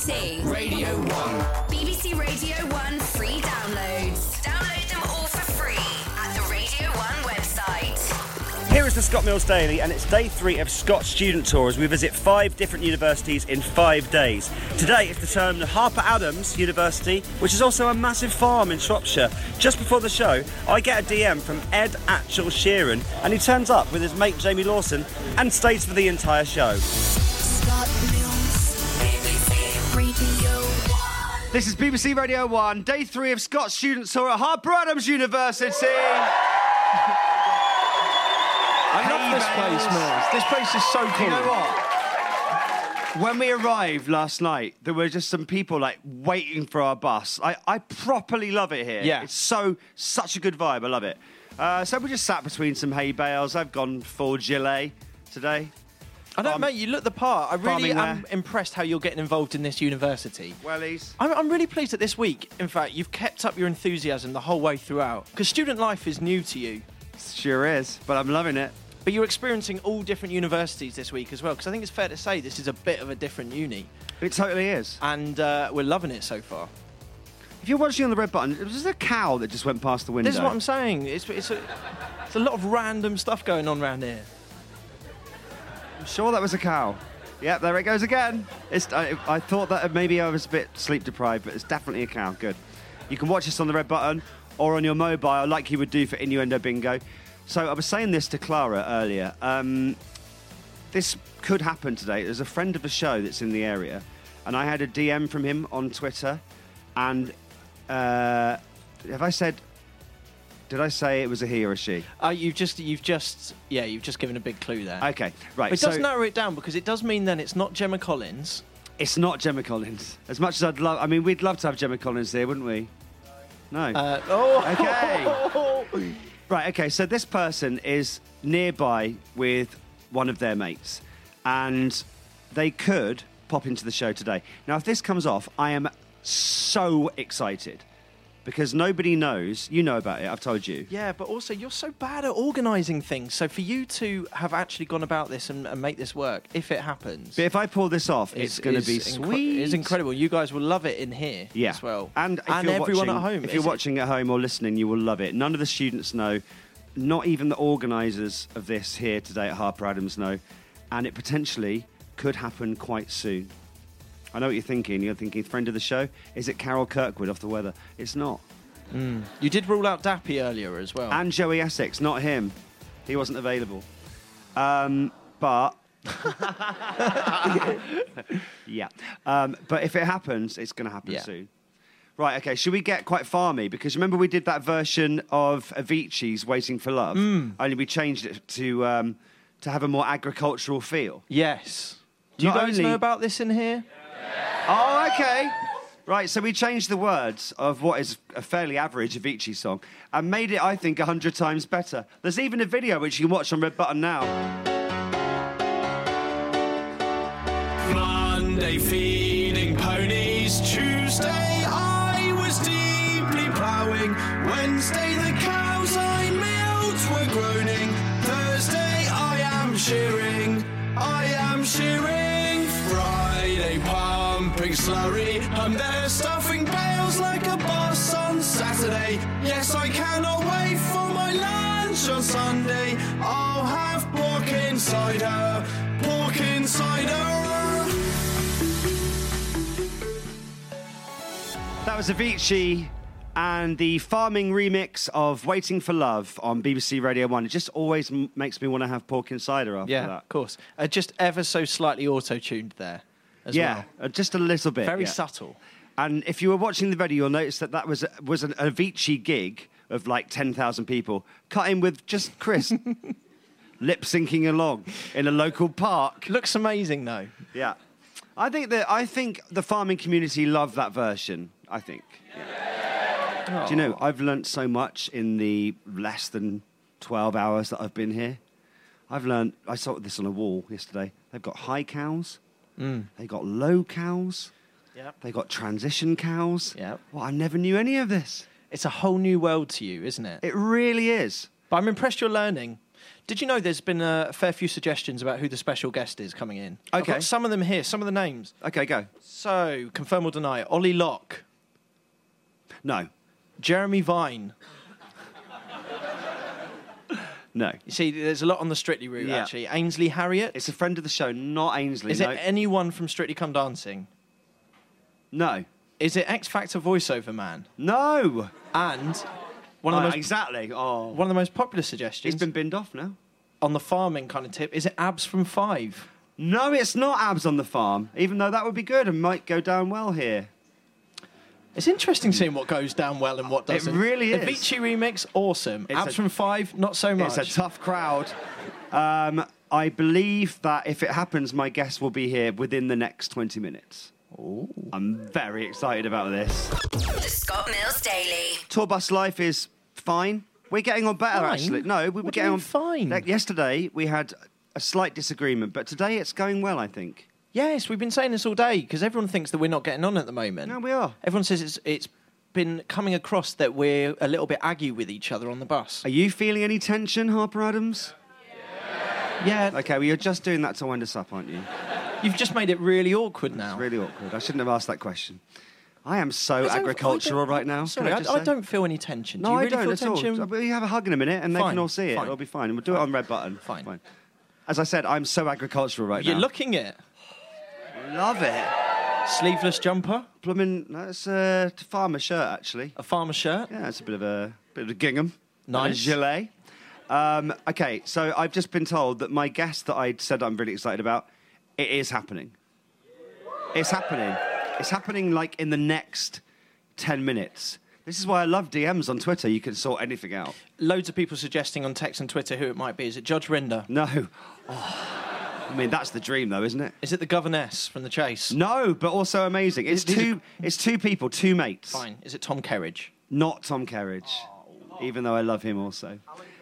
BBC. Radio 1. BBC Radio 1 free downloads. Download them all for free at the Radio 1 website. Here is the Scott Mills Daily, and it's day 3 of Scott's student tour as we visit 5 different universities in 5 days. Today is the turn of Harper Adams University, which is also a massive farm in Shropshire. Just before the show, I get a DM from Ed Atchell Sheeran, and he turns up with his mate Jamie Lawson and stays for the entire show. Scott Mills, BBC Radio 1. This is BBC Radio 1, day 3 of Scott's student tour at Harper Adams University. I love this place, Mills. This place is so cool. You know what? When we arrived last night, there were just some people like waiting for our bus. I properly love it here. Yeah. It's such a good vibe. I love it. So we just sat between some hay bales. I've gone full gilet today. I don't, mate, you look the part. I really farming am wear. impressed how you're getting involved in this university. Wellies. I'm really pleased that this week, in fact, you've kept up your enthusiasm the whole way throughout. Because student life is new to you. Sure is, but I'm loving it. But you're experiencing all different universities this week as well, because I think it's fair to say this is a bit of a different uni. It totally is. And we're loving it so far. If you're watching on the red button, it was just a cow that just went past the window. This is what I'm saying. It's a lot of random stuff going on around here. I'm sure that was a cow. Yep, there it goes again. I thought that maybe I was a bit sleep deprived, but it's definitely a cow. Good. You can watch us on the red button or on your mobile like you would do for Innuendo Bingo. So I was saying this to Clara earlier. This could happen today. There's a friend of the show that's in the area, and I had a DM from him on Twitter, and did I say it was a he or a she? You've just given a big clue there. Okay, right. But it does narrow it down, because it does mean then it's not Gemma Collins. It's not Gemma Collins. As much as I'd love... I mean, we'd love to have Gemma Collins here, wouldn't we? No. Okay. Right, okay, so this person is nearby with one of their mates, and they could pop into the show today. Now, if this comes off, I am so excited, because nobody knows. You know about it, I've told you. Yeah, but also you're so bad at organising things, so for you to have actually gone about this and make this work, if it happens... But if I pull this off, it's going to be sweet. It's incredible. You guys will love it in here as well. And everyone at home. If you're watching at home or listening, you will love it. None of the students know. Not even the organisers of this here today at Harper Adams know. And it potentially could happen quite soon. I know what you're thinking. You're thinking, friend of the show? Is it Carol Kirkwood off The Weather? It's not. You did rule out Dappy earlier as well. And Joey Essex, not him. He wasn't available. But... yeah. But if it happens, it's going to happen soon. Right, okay, should we get quite farmy? Because remember we did that version of Avicii's Waiting for Love? Only we changed it to have a more agricultural feel. Yes. Do you guys know about this in here? Oh, okay. Right, so we changed the words of what is a fairly average Avicii song and made it, I think, 100 times better. There's even a video which you can watch on Red Button now. Monday feeding ponies. Tuesday I was deeply ploughing. Wednesday the cows I milked were groaning. Thursday I am shearing. Friday pumping slurry. I'm there stuffing bales like a boss on Saturday. Yes, I cannot wait for my lunch on Sunday. I'll have pork insider. That was Avicii and the farming remix of Waiting for Love on BBC Radio 1. It just always makes me want to have pork and cider after that. Yeah, of course. Just ever so slightly auto-tuned there as well. Yeah, just a little bit. Very subtle. And if you were watching the video, you'll notice that was an Avicii gig of like 10,000 people, cut in with just Chris lip-syncing along in a local park. Looks amazing, though. Yeah. I think the farming community love that version, I think. Yeah. Do you know, I've learnt so much in the less than 12 hours that I've been here. I saw this on a wall yesterday. They've got high cows. They've got low cows. Yep. They've got transition cows. Yep. Well, I never knew any of this. It's a whole new world to you, isn't it? It really is. But I'm impressed you're learning. Did you know there's been a fair few suggestions about who the special guest is coming in? Okay. I've got some of them here, some of the names. Okay, go. So, confirm or deny, Ollie Locke, No. Jeremy Vine. No. You see, there's a lot on the Strictly route, Yeah. actually. Ainsley Harriott. It's a friend of the show, not Ainsley. Is no. it anyone from Strictly Come Dancing? No. Is it X Factor voiceover man? No. And one of the most exactly. Oh. one of the most popular suggestions He's been binned off now. on the farming kind of tip, is it Abs from Five? No, it's not Abs on the Farm, even though that would be good and might go down well here. It's interesting seeing what goes down well and what doesn't. really is. Avicii remix, awesome. It's Abs a- from Five, not so much. It's a tough crowd. I believe that if it happens, my guest will be here within the next 20 minutes. Ooh. I'm very excited about this. The Scott Mills Daily. Tour bus life is fine. We're getting on better, Fine? actually. No, we were What do you getting mean on fine? Like yesterday, we had a slight disagreement, but today it's going well, I think. Yes, we've been saying this all day because everyone thinks that we're not getting on at the moment. No, we are. Everyone says it's been coming across that we're a little bit aggy with each other on the bus. Are you feeling any tension, Harper Adams? Yeah, Okay, well, you're just doing that to wind us up, aren't you? you've just made it really awkward now. It's really awkward. I shouldn't have asked that question. I am so I don't- agricultural right now. Sorry, can I, just I say? don't feel any tension. No, Do you I really don't feel at all. tension? We have a hug in a minute, and they Fine, can all see it. fine. It'll be fine. We'll do it on red button. Fine. As I said, I'm so agricultural right You're now. looking it. Love it. Sleeveless jumper, Blooming, that's a farmer shirt actually. a farmer shirt. Yeah, it's a bit of a gingham. Nice. And a gilet. Okay, so I've just been told that my guest that I said I'm really excited about, it is happening. It's happening. It's happening like in the next 10 minutes. This is why I love DMs on Twitter. You can sort anything out. Loads of people suggesting on text and Twitter who it might be. Is it Judge Rinder? No. Oh. I mean, that's the dream, though, isn't it? Is it the governess from The Chase? No, but also amazing. It's two people, two mates. Fine. Is it Tom Kerridge? Not Tom Kerridge, even though I love him also.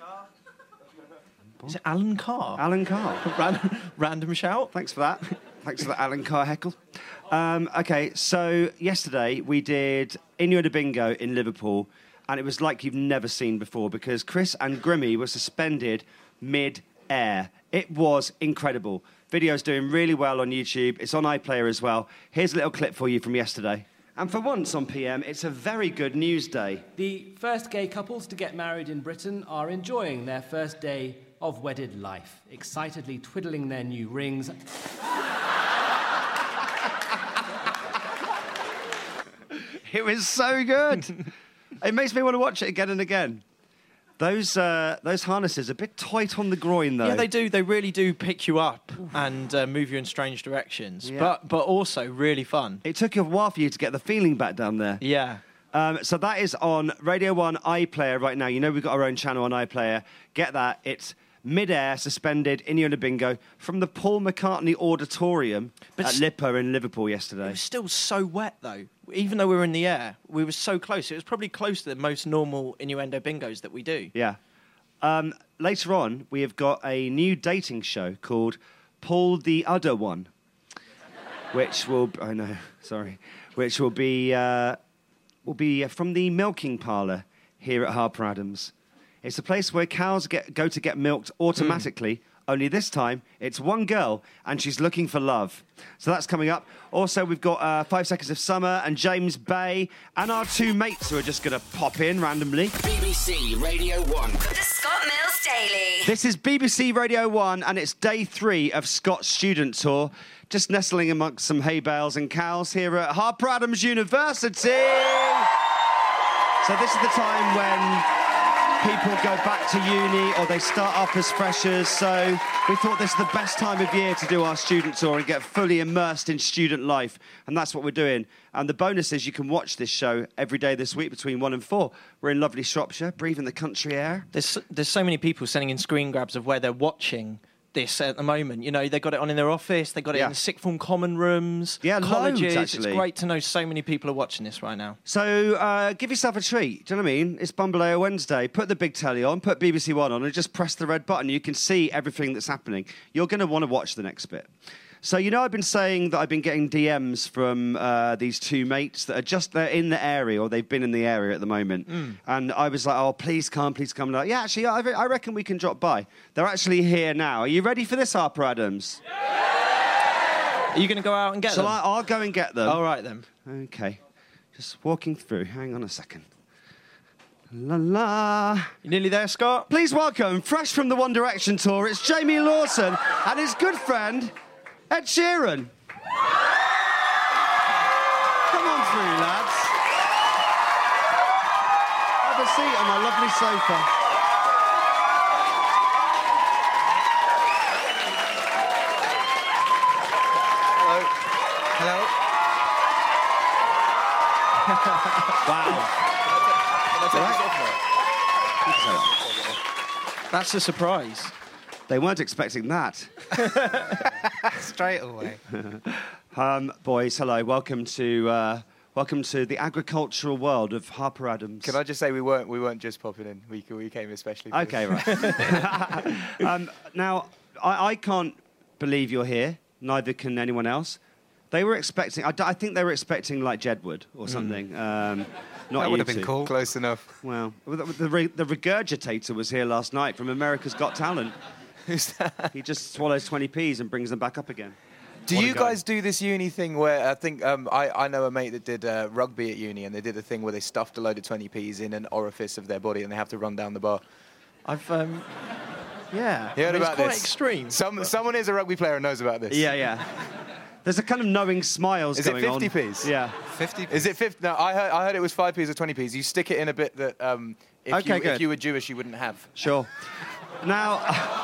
Is it Alan Carr? Alan Carr. Random shout. Thanks for that. Thanks for the Alan Carr heckle. Okay, so yesterday we did Innuendo Bingo in Liverpool, and it was like you've never seen before because Chris and Grimmy were suspended mid-air. It was incredible. Video's doing really well on YouTube. It's on iPlayer as well. Here's a little clip for you from yesterday. And for once on PM, it's a very good news day. The first gay couples to get married in Britain are enjoying their first day of wedded life, excitedly twiddling their new rings. It was so good. It makes me want to watch it again and again. Those harnesses are a bit tight on the groin, though. Yeah, they do. They really do pick you up and move you in strange directions. Yeah. But also really fun. It took a while for you to get the feeling back down there. Yeah. So that is on Radio 1 iPlayer right now. You know we've got our own channel on iPlayer. Get that. It's mid-air, suspended, Innuendo Bingo from the Paul McCartney Auditorium at Lipper in Liverpool It yesterday. was still so wet, though. Even though we were in the air, we were so close. It was probably close to the most normal Innuendo Bingos that we do. Yeah. Later on, we have got a new dating show called Paul the Udder One, which will... I know, sorry. Which will be from the milking parlour here at Harper Adams. It's a place where cows go to get milked automatically, only this time it's one girl and she's looking for love. So that's coming up. Also, we've got 5 Seconds of Summer and James Bay and our two mates who are just going to pop in randomly. BBC Radio 1. The Scott Mills Daily. This is BBC Radio 1 and it's day 3 of Scott's student tour, just nestling amongst some hay bales and cows here at Harper Adams University. So this is the time when people go back to uni or they start off as freshers, so we thought this is the best time of year to do our student tour and get fully immersed in student life, and that's what we're doing. And the bonus is you can watch this show every day this week between 1 and 4. We're in lovely Shropshire, breathing the country air. There's so many people sending in screen grabs of where they're watching this at the moment. You know, they got it on in their office, they got it Yeah. in the sixth form common rooms, Yeah, colleges. loads, actually. It's great to know so many people are watching this right now. So give yourself a treat, do you know what I mean? It's Bumbleo Wednesday. Put the big telly on, put BBC One on and just press the red button. You can see everything that's happening. You're going to want to watch the next bit. So, I've been saying that I've been getting DMs from these two mates that are they're in the area, or they've been in the area at the moment. And I was like, oh, please come. And like, yeah, actually, I reckon we can drop by. They're actually here now. Are you ready for this, Harper Adams? Yeah! Are you going to go out and get them? I'll go and get them. All right, then. Okay. Just walking through. Hang on a second. La la. You nearly there, Scott? Please welcome, fresh from the One Direction tour, it's Jamie Lawson and his good friend, Ed Sheeran. Come on through, lads. Have a seat on my lovely sofa. Hello. Wow. That's a surprise. They weren't expecting that. Straight away. Boys, hello. Welcome to the agricultural world of Harper Adams. Can I just say we weren't just popping in. We came especially for Okay, right. Now, I can't believe you're here. Neither can anyone else. They were expecting. I think they were expecting like Jedward or something. Not That you would have been two. cool. Close enough. Well, the Regurgitator was here last night from America's Got Talent. Who's that? He just swallows 20p's and brings them back up again. Do What a you guy. guys do this uni thing where I think I know a mate that did rugby at uni, and they did a thing where they stuffed a load of 20p's in an orifice of their body and they have to run down the bar? I've, yeah. You heard It's about quite this? extreme. Someone is a rugby player and knows about this. Yeah. There's a kind of knowing smiles Is it going on. 50p's? Yeah. 50. Is it 50? No, I heard it was 5p's or 20p's. You stick it in a bit that if you were Jewish you wouldn't have. Sure. Now,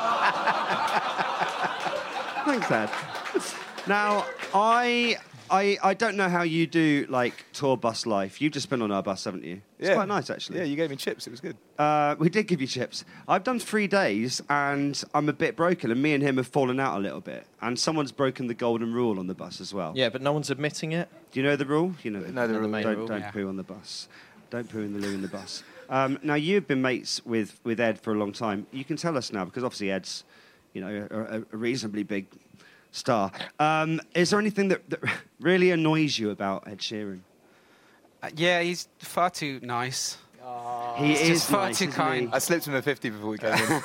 thanks, Dad. Now, I don't know how you do like tour bus life. You've just been on our bus, haven't you? It's quite nice, actually. Yeah, you gave me chips. It was good. We did give you chips. I've done 3 days, and I'm a bit broken, and me and him have fallen out a little bit. And someo's broken the golden rule on the bus as well. Yeah, but no one's admitting it. Do you know the rule? You know the rule. main Don't, rule. don't Yeah. poo on the bus. Don't poo in the loo in the bus. Now, you've been mates with Ed for a long time. You can tell us now, because obviously Ed's, a reasonably big star. Is there anything that really annoys you about Ed Sheeran? Yeah, he's far too nice. He He's is just far nice, too isn't kind. he? I slipped him a 50 before we came in.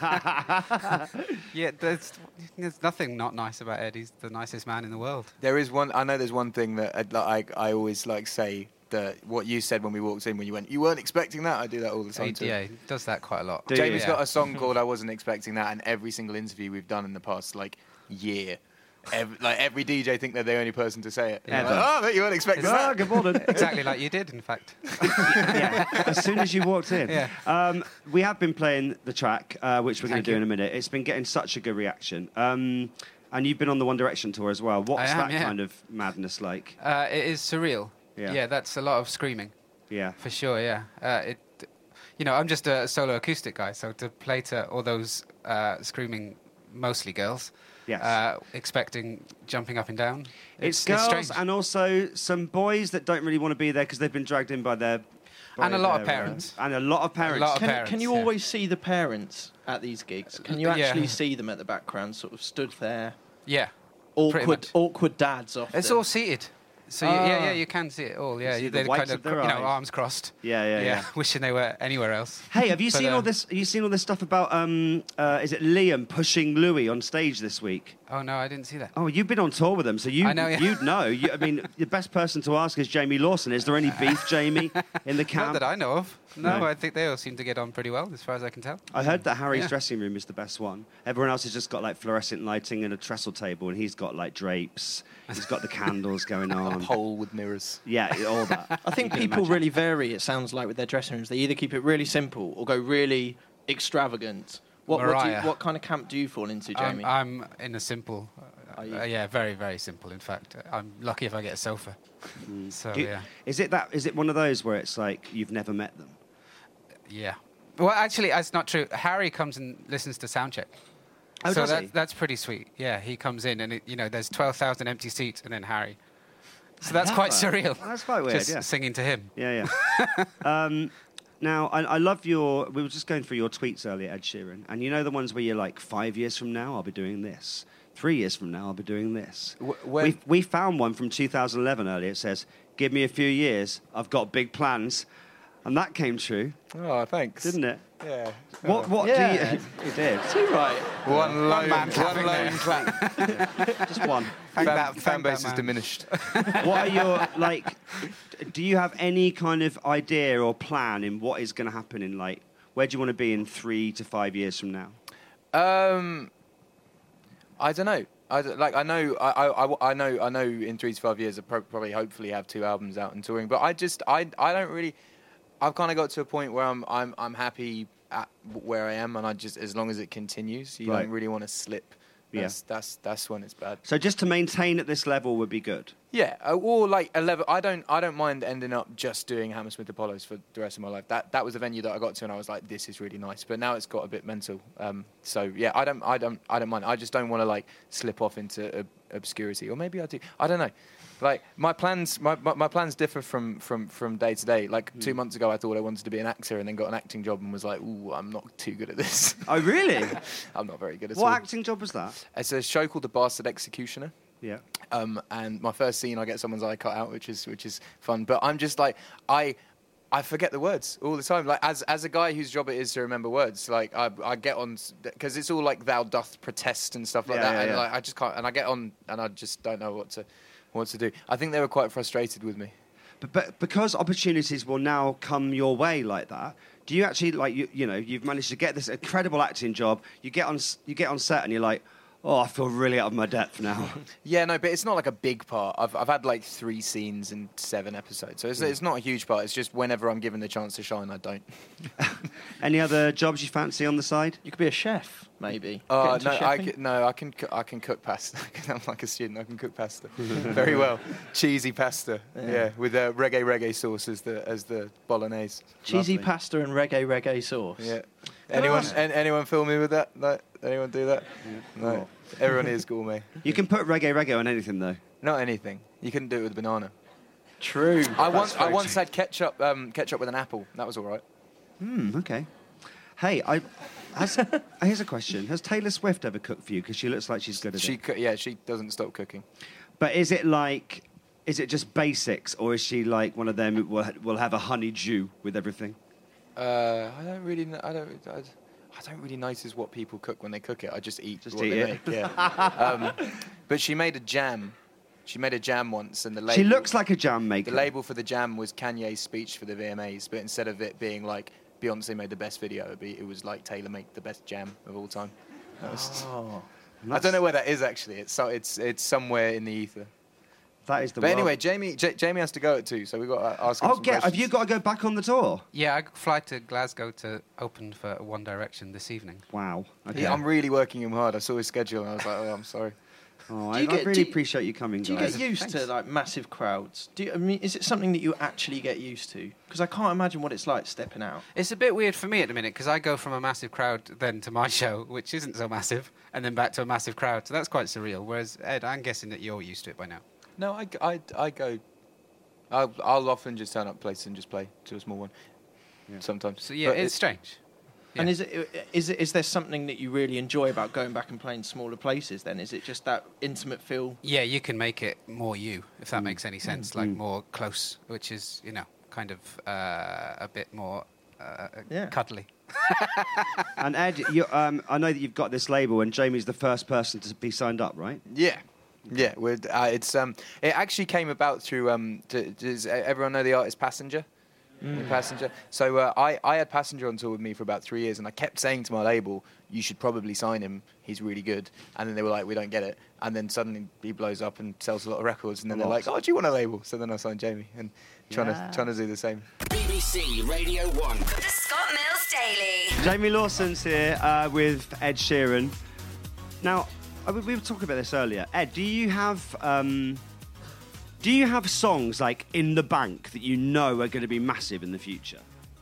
Yeah, there's nothing not nice about Ed. He's the nicest man in the world. There's one thing that I always say that what you said when we walked in, when you went, you weren't expecting that. I do that all the time too. Yeah, he does that quite a lot. Do you? Jamie's Yeah. got a song called I Wasn't Expecting That, and every single interview we've done in the past year, every DJ think they're the only person to say it. Yeah. Like, oh, but you weren't expecting Ah, that. good morning. Exactly like you did, in fact. Yeah, as soon as you walked in. Yeah. We have been playing the track, which we're going Thank to do you. in a minute. It's been getting such a good reaction. And you've been on the One Direction tour as well. What's I am, that yeah. kind of madness like? It is surreal. Yeah. That's a lot of screaming, Yeah. for sure, yeah. I'm just a solo acoustic guy, so to play to all those screaming, mostly girls, Yes. expecting jumping up and down. It's girls strange. and also some boys that don't really want to be there because they've been dragged in by their... And a lot of parents. And a lot of parents. A lot of Can parents, you yeah. always see the parents at these gigs? Can you Yeah. actually see them at the background, sort of stood there? Yeah. Pretty much. Awkward dads often. It's all seated. So you can see it all. Yeah, see the they're whites kind of their eyes. arms crossed. Yeah. Wishing they were anywhere else. Hey, have you But, seen all this? Have you seen all this stuff about? Is it Liam pushing Louis on stage this week? Oh no, I didn't see that. Oh, you've been on tour with them, so I know, yeah. you'd know. I mean, the best person to ask is Jamie Lawson. Is there any beef, Jamie, in the Not camp? that I know of. No, No. I think they all seem to get on pretty well, as far as I can tell. I heard that Harry's Yeah. dressing room is the best one. Everyone else has just got like fluorescent lighting and a trestle table, and he's got like drapes. He's got the candles going on. Pole with mirrors. Yeah, all that. I think You can people imagine. really vary, it sounds like, with their dressing rooms. They either keep it really simple or go really extravagant. Mariah. What kind of camp do you fall into, Jamie? I'm in a simple. Are you? Yeah, very, very simple. In fact, I'm lucky if I get a sofa. So Do you- yeah, Is it one of those where it's like you've never met them? yeah. Well, actually, that's not true. Harry comes and listens to soundcheck. Oh, so does he? that's pretty sweet. Yeah, he comes in and there's 12,000 empty seats and then Harry. So that's quite love that. surreal. That's quite weird, Just yeah. singing to him. Yeah. Now, I love we were just going through your tweets earlier, Ed Sheeran, and you know the ones where you're like, 5 years from now, I'll be doing this. 3 years from now, I'll be doing this. when- We found one from 2011 earlier. It says, give me a few years, I've got big plans. And that came true, Oh, thanks. didn't it? Yeah. What Yeah. do you... It did. Too right. One lone there. clap. Just one. Fan base is man. diminished. What are your, like... Do you have any kind of idea or plan in what is going to happen in, like... Where do you want to be in 3 to 5 years from now? I don't know. I know in 3 to 5 years I'll probably hopefully have 2 albums out and touring. But I don't really. I've kind of got to a point where I'm happy at where I am, and I just, as long as it continues, you Right. don't really want to slip. Yeah. That's when it's bad. So just to maintain at this level would be good. Yeah, or like a level. I don't mind ending up just doing Hammersmith Apollos for the rest of my life. That was a venue that I got to, and I was like, this is really nice. But now it's got a bit mental. So yeah, I don't mind. I just don't want to like slip off into obscurity, or maybe I do. I don't know. Like my plans differ from day to day. Like 2 months ago, I thought I wanted to be an actor, and then got an acting job, and was like, ooh, I'm not too good at this. Oh, really? I'm not very good at all. What acting job was that? It's a show called The Bastard Executioner. Yeah. And my first scene, I get someone's eye cut out, which is fun. But I'm just like, I forget the words all the time. Like as a guy whose job it is to remember words, like I get on, because it's all like thou doth protest and stuff like Yeah, that. yeah, And yeah. like I just can't. And I get on, and I just don't know what to do. I think they were quite frustrated with me. But because opportunities will now come your way like that, do you actually like you know you've managed to get this incredible acting job? You get on set and you're like, oh, I feel really out of my depth now. Yeah, no, but it's not like a big part. I've had like 3 scenes in 7 episodes, so it's not a huge part. It's just whenever I'm given the chance to shine, I don't. Any other jobs you fancy on the side? You could be a chef, maybe. No, Get into chefing? I can cook pasta. I'm like a student. I can cook pasta very well. Cheesy pasta, yeah, with reggae sauce as the bolognese. Cheesy Lovely. pasta and reggae sauce. Yeah. Anyone film me with that? Like, anyone do that? No. Everyone is gourmet. You can put reggae on anything though. Not anything. You couldn't do it with a banana. True. I once had ketchup with an apple. That was all right. Okay. Hey, here's a question. Has Taylor Swift ever cooked for you? Because she looks like she's good at it. She doesn't stop cooking. But is it just basics, or is she like one of them who will have a honeydew with everything? I don't really notice what people cook when they cook it. I just eat what eat they it. make. Yeah. But she made a jam. She made a jam once, and the label. She looks like a jam maker. The label for the jam was Kanye's speech for the VMAs, but instead of it being like Beyonce made the best video, it was like Taylor made the best jam of all time. That was, I don't know where that is actually. It's somewhere in the ether. That is the. But world. anyway, Jamie has to go at 2, so we've got to ask him some Have questions. you got to go back on the tour? Yeah, I fly to Glasgow to open for One Direction this evening. Wow. Okay. I'm really working him hard. I saw his schedule and I was like, oh, I'm sorry. Oh, Do I you get- really do you- appreciate you coming, Do you guys. get used to like massive crowds? I mean, is it something that you actually get used to? Because I can't imagine what it's like stepping out. It's a bit weird for me at the minute because I go from a massive crowd then to my show, which isn't so massive, and then back to a massive crowd. So that's quite surreal. Whereas, Ed, I'm guessing that you're used to it by now. No, I go. I'll often just turn up places and just play to a small one. Yeah. Sometimes. So yeah, But it's strange. Yeah. And is there something that you really enjoy about going back and playing smaller places? Then is it just that intimate feel? Yeah, you can make it more you, if that makes any sense, like more close, which is, kind of a bit more cuddly. And Ed, I know that you've got this label, and Jamie's the first person to be signed up, right? Yeah. Yeah, it actually came about through. Does everyone know the artist Passenger? Passenger. So I had Passenger on tour with me for about 3 years, and I kept saying to my label, "You should probably sign him. He's really good." And then they were like, "We don't get it." And then suddenly he blows up and sells a lot of records, and then they're like, "Oh, do you want a label?" So then I signed Jamie, and trying to do the same. BBC Radio 1. The Scott Mills Daily. Jamie Lawson's here with Ed Sheeran. Now, we were talking about this earlier. Ed, do you have songs like in the bank that you know are going to be massive in the future?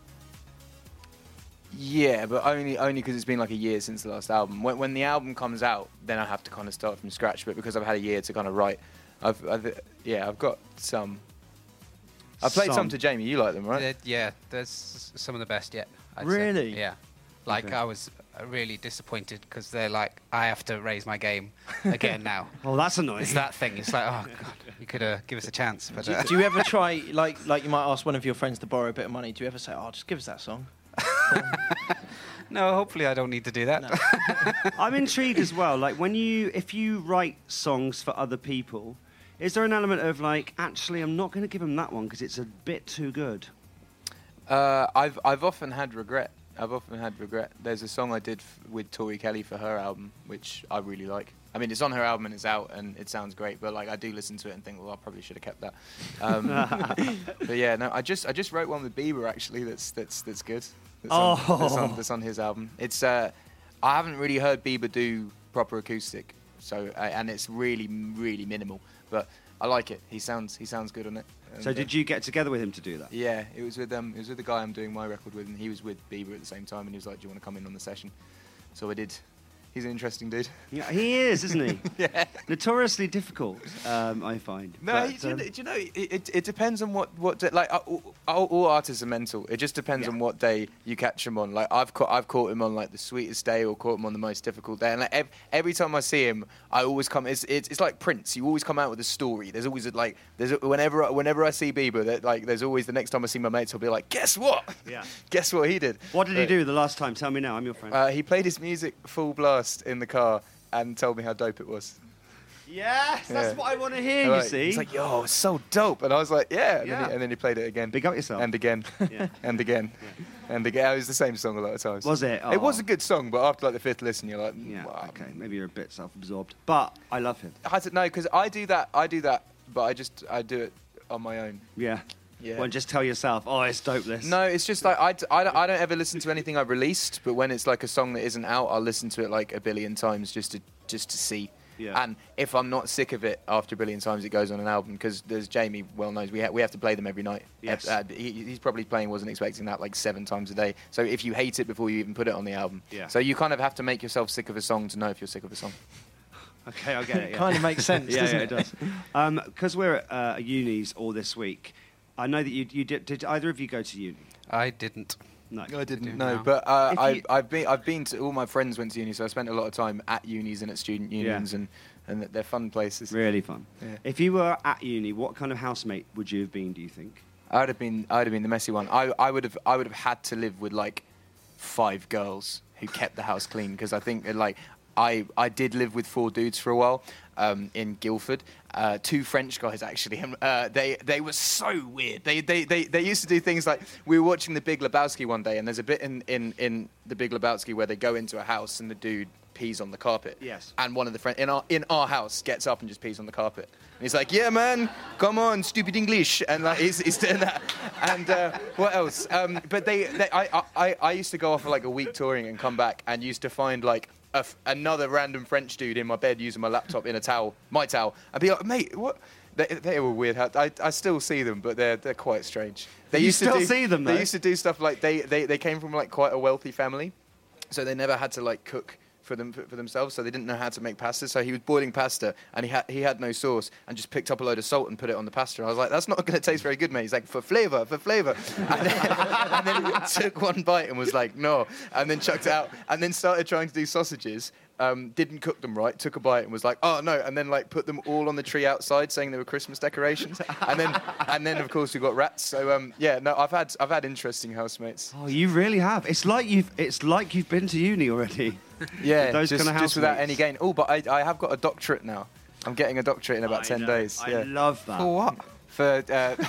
Yeah, but only because it's been like a year since the last album. When the album comes out, then I have to kind of start from scratch. But because I've had a year to kind of write, I've got some. I played some to Jamie. You like them, right? Yeah, there's some of the best yet. I'd Really? Say. Yeah. Like Okay. I was really disappointed because they're like, I have to raise my game again now. Oh, that's annoying. It's that thing. It's like, oh God, you could give us a chance. But Do you ever try, like you might ask one of your friends to borrow a bit of money? Do you ever say, "Oh, just give us that song"? no, hopefully I don't need to do that. No. I'm intrigued as well. Like, if you write songs for other people, is there an element of like, actually, I'm not going to give them that one because it's a bit too good? I've often had regret. There's a song I did with Tori Kelly for her album, which I really like. I mean, it's on her album and it's out and it sounds great, but like I do listen to it and think, well, I probably should have kept that. But yeah, no, I just wrote one with Bieber actually. That's good. That's on his album. It's I haven't really heard Bieber do proper acoustic, so and it's really minimal, but I like it. He sounds good on it. And, So did you get together with him to do that? Yeah, it was with the guy I'm doing my record with, and he was with Bieber at the same time, and he was like, "Do you want to come in on the session?" So I did. He's an interesting dude. Yeah, he is, isn't he? Yeah. Notoriously difficult, I find. No, But, do you know, it depends on what day, like all artists are mental. It just depends on what day you catch him on. Like I've caught him on like the sweetest day, or caught him on the most difficult day. And like every time I see him, I always come. It's like Prince. You always come out with a story. There's always whenever I see Bieber, that like there's always the next time I see my mates, I'll be like, guess what? Yeah. Guess what he did? What did he do the last time? Tell me now. I'm your friend. He played his music full blast in the car and told me how dope it was. Yes, that's Yeah. what I want to hear. Like, You see. he's like, yo, it's so dope, and I was like, yeah. And then he played it again. Big up yourself. And again. Yeah. And again. And again. It was the same song a lot of times. Was it? It was Oh. a good song, but after like the fifth listen, you're like, Yeah. wow. Okay. Maybe you're a bit self-absorbed, but I love him. I don't know, because I do that, but I do it on my own. Yeah. Yeah. Well, just tell yourself, oh, it's dope. This. No, it's just like I don't ever listen to anything I've released, but when it's like a song that isn't out, I'll listen to it like a billion times just to see. Yeah. And if I'm not sick of it after a billion times, it goes on an album, because there's Jamie well knows we have to play them every night. Yes. He's probably playing Wasn't Expecting That like 7 times a day. So if you hate it before you even put it on the album, Yeah. So you kind of have to make yourself sick of a song to know if you're sick of a song. Okay, I get it. Yeah. Kind of makes sense, Yeah, doesn't yeah, it? it does. Because we're at unis all this week, I know that you did. Did either of you go to uni? I didn't. No. I didn't do know, now. but If you- I've been to all my friends went to uni, so I spent a lot of time at unis and at student unions, and they're fun places. Really fun. Yeah. If you were at uni, what kind of housemate would you have been? Do you think? I'd have been the messy one. I would have had to live with like 5 girls who kept the house clean, because I think like I did live with 4 dudes for a while in Guildford. 2 French guys actually. They were so weird. They used to do things like, we were watching The Big Lebowski one day, and there's a bit in The Big Lebowski where they go into a house and the dude pees on the carpet. Yes. And one of the friends in our house gets up and just pees on the carpet. And he's like, "Yeah, man, come on, stupid English," and like he's doing that. And what else? But I used to go off for like a week touring and come back, and used to find like another random French dude in my bed using my laptop in my towel. I'd be like, "Mate, what?" They were weird. I still see them, but they're quite strange. They You used to still do, see them, though? They used to do stuff like they came from like quite a wealthy family, so they never had to like cook for themselves, so they didn't know how to make pasta. So he was boiling pasta, and he had no sauce, and just picked up a load of salt and put it on the pasta. And I was like, "That's not going to taste very good, mate." He's like, for flavour. And then he took one bite and was like, "No," and then chucked it out, and then started trying to do sausages. Didn't cook them right, took a bite and was like, "Oh no," and then like put them all on the tree outside, saying they were Christmas decorations. and then of course we got rats. So yeah, no, I've had interesting housemates. Oh, you really have. It's like you've been to uni already. Yeah, Those just, kind of just without housemates. any gain. Oh, but I have got a doctorate now. I'm getting a doctorate in about 10 days. I Yeah. love that. For what? For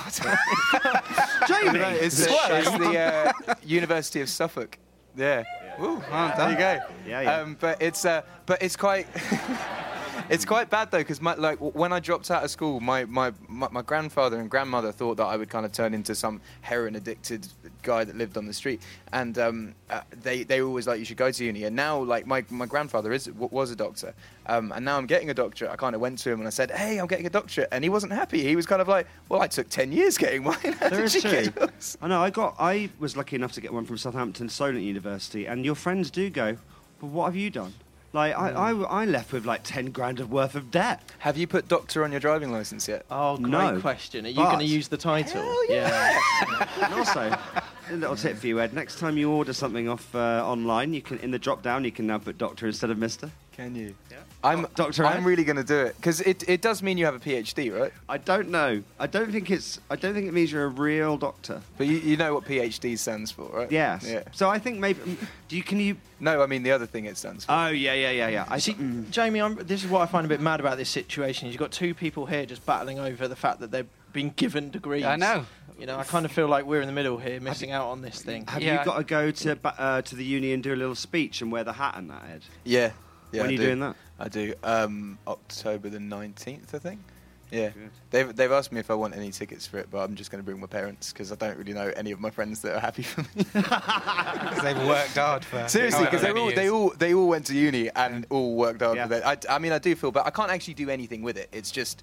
Jamie, it's the University of Suffolk. Yeah. Woo, there you go. Yeah. But it's quite. It's quite bad though, because when I dropped out of school, my grandfather and grandmother thought that I would kind of turn into some heroin addicted guy that lived on the street, and they were always like, "You should go to uni." And now, like my grandfather was a doctor, and now I'm getting a doctorate. I kind of went to him and I said, "Hey, I'm getting a doctorate," and he wasn't happy. He was kind of like, "Well, I took 10 years getting mine. How There did is you true. get yours?" I know. I was lucky enough to get one from Southampton Solent University, and your friends do go, "But what have you done?" Like I left with like 10 grand worth of debt. Have you put doctor on your driving license yet? Oh, great No, question. Are you but- going to use the title? Hell yeah. And also, A little tip for you, Ed. Next time you order something off online, you can in the drop down you can now put Doctor instead of Mister. Can you? Yeah. I'm Ed? really going to do it because it does mean you have a PhD, right? I don't know. I don't think it means you're a real doctor. But you know what PhD stands for, right? Yes. Yeah. So I think maybe can you? No, I mean the other thing it stands for. Oh yeah. I See, Jamie, this is what I find a bit mad about this situation. Is you've got two people here just battling over the fact that they've been given degrees. I know. You know, I kind of feel like we're in the middle here, missing out on this thing. Have Yeah. you got to go to the uni and do a little speech and wear the hat and that, Ed? Yeah. When are I you do. doing that? I do. October the 19th, I think. Yeah. Good. They've asked me if I want any tickets for it, but I'm just going to bring my parents because I don't really know any of my friends that are happy for me. Because they've worked hard for. Seriously, because however many years. they all went to uni and all worked hard Yeah. for it. I mean, I do feel, but I can't actually do anything with it. It's just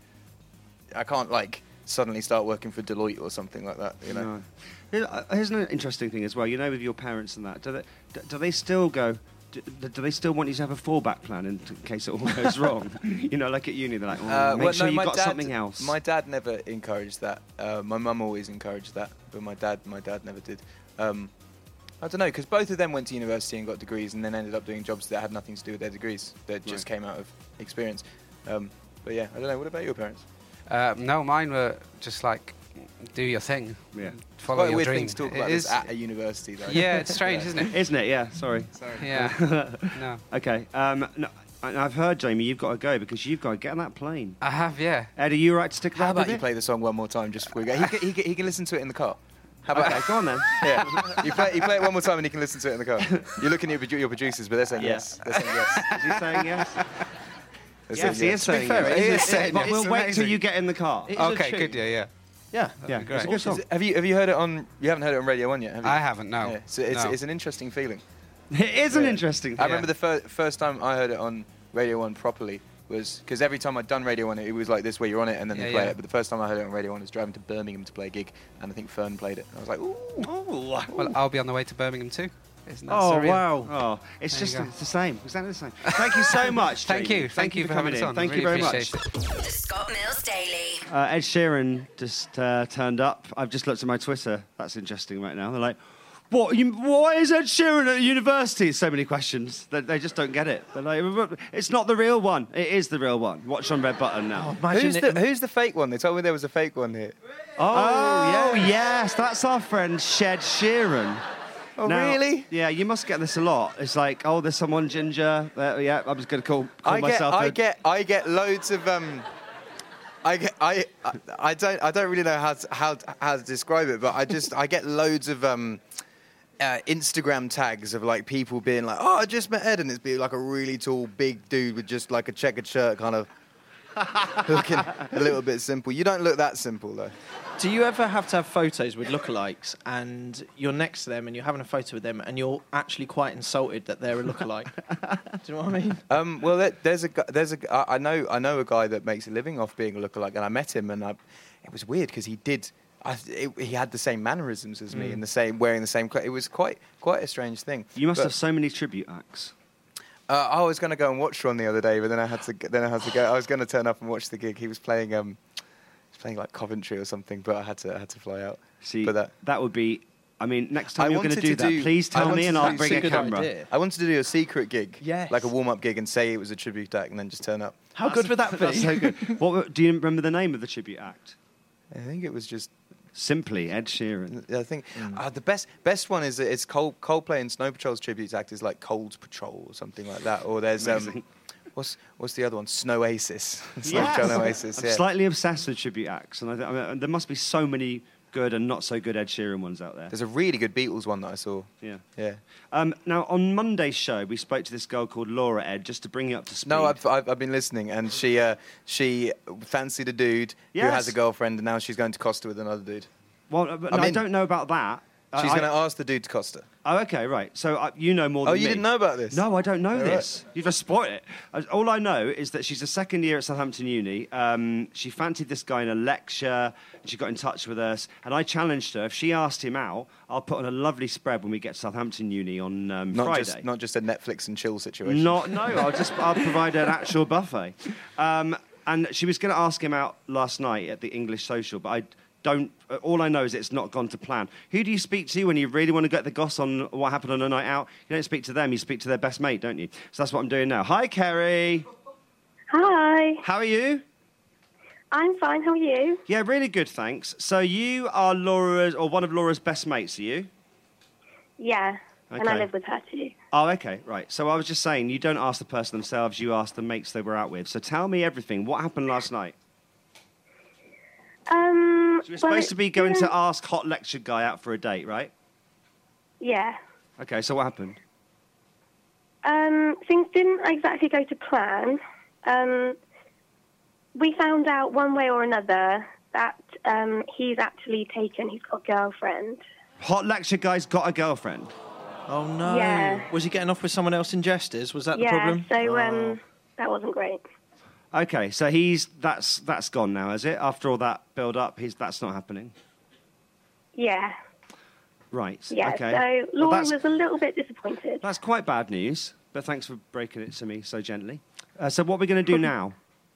I can't suddenly start working for Deloitte or something like that. You know. No. Here's an interesting thing as well. You know, with your parents and that, do they still go? Do they still want you to have a fallback plan in case it all goes wrong? You know, like at uni, they're like, make sure you've got something else. My dad never encouraged that. My mum always encouraged that, but my dad never did. I don't know, because both of them went to university and got degrees and then ended up doing jobs that had nothing to do with their degrees, that just came out of experience. But yeah, I don't know. What about your parents? No, mine were just like, do your thing. Yeah. Follow Quite a your weird dream. thing to talk about It this is- at a university, though. Yeah, it's strange, isn't it? Isn't it? Yeah. Sorry. Yeah. No. Okay. No, I've heard, Jamie, you've got to go because you've got to get on that plane. I have, yeah. Ed, are you right to stick How around about a you bit? play the song one more time just before we go? He can listen to it in the car. How about Okay, go on then. Yeah. You play it one more time and he can listen to it in the car. You're looking at your producers, but they're saying yes. They're saying yes. Is he saying yes? They're Yes, saying he yes. is saying fair, yes. it is saying But yes. we'll wait till Amazing. you get in the car. It is a Okay, tune. good, yeah. Yeah. Yeah, be great. it's a good song. Have you heard it on? You haven't heard it on Radio 1 yet, have you? I haven't, no. Yeah, so it's No. it's an interesting feeling. It is an Yeah. interesting I thing. remember the first time I heard it on Radio 1 properly was because every time I'd done Radio 1, it was like this where you're on it and then they Yeah, play yeah. it. But the first time I heard it on Radio 1 was driving to Birmingham to play a gig, and I think Fern played it. And I was like, ooh. Well, I'll be on the way to Birmingham too. Isn't that Oh, surreal? wow. Oh, it's There just you go. it's the same. Exactly the same. Thank you so much. Thank Jamie. you. Thank you for coming having us in. on. Thank Really you very appreciate much. it. The Scott Mills Daily. Ed Sheeran just turned up. I've just looked at my Twitter. That's interesting right now. They're like, why is Ed Sheeran at university? So many questions. They just don't get it. They're like, it's not the real one. It is the real one. Watch on Red Button now. Imagine Who's the fake one? They told me there was a fake one here. Oh, yes. That's our friend Shed Sheeran. Oh, Now- really? Yeah, you must get this a lot. It's like, oh, there's someone ginger. Yeah, I was going to call myself. I get loads of I don't really know how to describe it, but I get loads of Instagram tags of like people being like, oh, I just met Ed, and it's being like a really tall, big dude with just like a checkered shirt, kind of looking a little bit simple. You don't look that simple though. Do you ever have to have photos with lookalikes and you're next to them and you're having a photo with them and you're actually quite insulted that they're a lookalike? Do you know what I mean? Well, I know a guy that makes a living off being a lookalike, and I met him, and it was weird because he had the same mannerisms as me and the same wearing the same clothes. It was quite a strange thing. You must But, have so many tribute acts. I was going to go and watch Ron the other day, but then I had to go. I was going to turn up and watch the gig. He was playing like Coventry or something, but I had to fly out. See, But that would be. I mean, next time I you're going to wanted do to that, do- please I tell wanted me and to I'll do- bring That's a a good camera. idea. I wanted to do a secret gig, Yes. like a warm-up gig, and say it was a tribute act, and then just turn up. How good would that be? That's so good. Do you remember the name of the tribute act? I think it was just. Simply Ed Sheeran. I think the best one is it's Coldplay and Snow Patrol's tribute act is like Cold Patrol or something like that. Or there's what's the other one? Snow Oasis. Snow Patrol and Oasis. I'm Yeah. slightly obsessed with tribute acts, and I mean, there must be so many good and not so good Ed Sheeran ones out there. There's a really good Beatles one that I saw. Yeah. Yeah. Now on Monday's show, we spoke to this girl called Laura, Ed, just to bring you up to speed. No, I've been listening, and she fancied a dude who Yes. has a girlfriend, and now she's going to Costa with another dude. Well, but I'm I in. don't know about that. She's going to ask the dude to Costa. Oh, okay, right. So you know more than Oh, me. you didn't know about this? No, I don't know All right. this. You've just spoiled it. All I know is that she's a second year at Southampton Uni. She fancied this guy in a lecture, and she got in touch with us. And I challenged her, if she asked him out, I'll put on a lovely spread when we get to Southampton Uni on Friday. Not just a Netflix and chill situation. No, I'll provide an actual buffet. And she was going to ask him out last night at the English Social, but don't. All I know is it's not gone to plan. Who do you speak to when you really want to get the goss on what happened on a night out? You don't speak to them. You speak to their best mate, don't you? So that's what I'm doing now. Hi, Kerry. Hi. How are you? I'm fine. How are you? Yeah, really good, thanks. So you are Laura's, or one of Laura's best mates, are you? Yeah. And I Okay. live with her too. Oh, okay, right. So I was just saying, you don't ask the person themselves, you ask the mates they were out with. So tell me everything. What happened last night? So you're supposed to be going to ask Hot Lecture Guy out for a date, right? Yeah. Okay, so what happened? Things didn't exactly go to plan. We found out one way or another that he's actually taken. He's got a girlfriend. Hot Lecture Guy's got a girlfriend. Oh, no. Yeah. Was he getting off with someone else in Jesters? Was that the Yeah. problem? So that wasn't great. Okay, so that's gone now, is it? After all that build-up, that's not happening. Yeah. Right. Yeah. Okay. So Well, Laura was a little bit disappointed. That's quite bad news, but thanks for breaking it to me so gently. So what are we going to do now?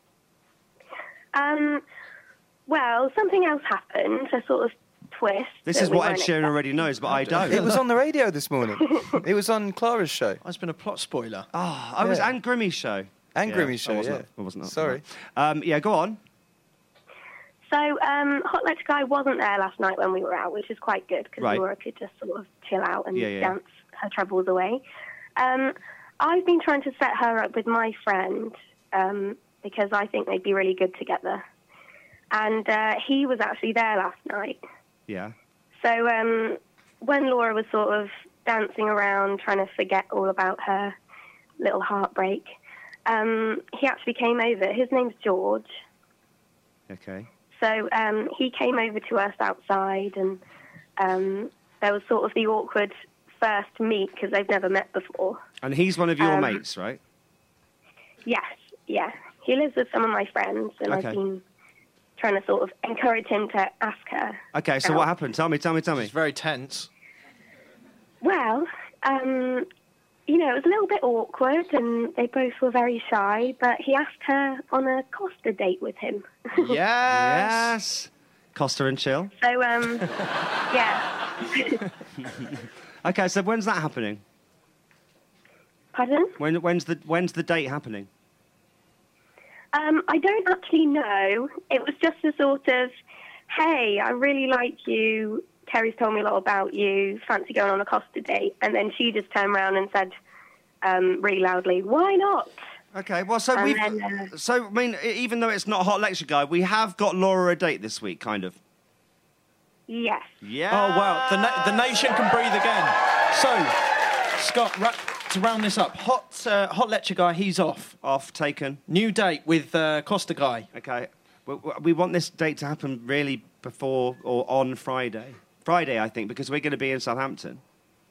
Well, something else happened. A sort of twist. This that is we what Ed weren't Sheeran already knows, but I don't. It was on the radio this morning. It was on Clara's show. It's been a plot spoiler. Oh, I was Yeah. Anne Grimmy's show. And Yeah, Grimmy's show, I wasn't yeah. up- I wasn't up for Sorry. that. Yeah, go on. So, Hot Lecture Guy wasn't there last night when we were out, which is quite good because Right. Laura could just sort of chill out and Yeah, yeah. dance her troubles away. I've been trying to set her up with my friend because I think they'd be really good together. And he was actually there last night. Yeah. So when Laura was sort of dancing around trying to forget all about her little heartbreak, he actually came over. His name's George. Okay. So he came over to us outside, and there was sort of the awkward first meet because they've never met before. And he's one of your mates, right? Yes, yeah. He lives with some of my friends, and Okay. I've been trying to sort of encourage him to ask her. Okay, so out. what happened? Tell me. It's very tense. Well, it was a little bit awkward, and they both were very shy, but he asked her on a Costa date with him. Yes. Costa and chill. So, yeah. Okay, so when's that happening? Pardon? When's the date happening? I don't actually know. It was just a sort of, hey, I really like you. Kerry's told me a lot about you. Fancy going on a Costa date? And then she just turned around and said really loudly, why not? Okay, well, so And we've... then, So, I mean, even though it's not Hot Lecture Guy, we have got Laura a date this week, kind of. Yes. Yeah. Oh, wow. The nation can breathe again. So, Scott, to round this up, Hot Lecture Guy, he's off. Off, taken. New date with Costa Guy. Okay. We want this date to happen really before or on Friday. Friday, I think, because we're going to be in Southampton.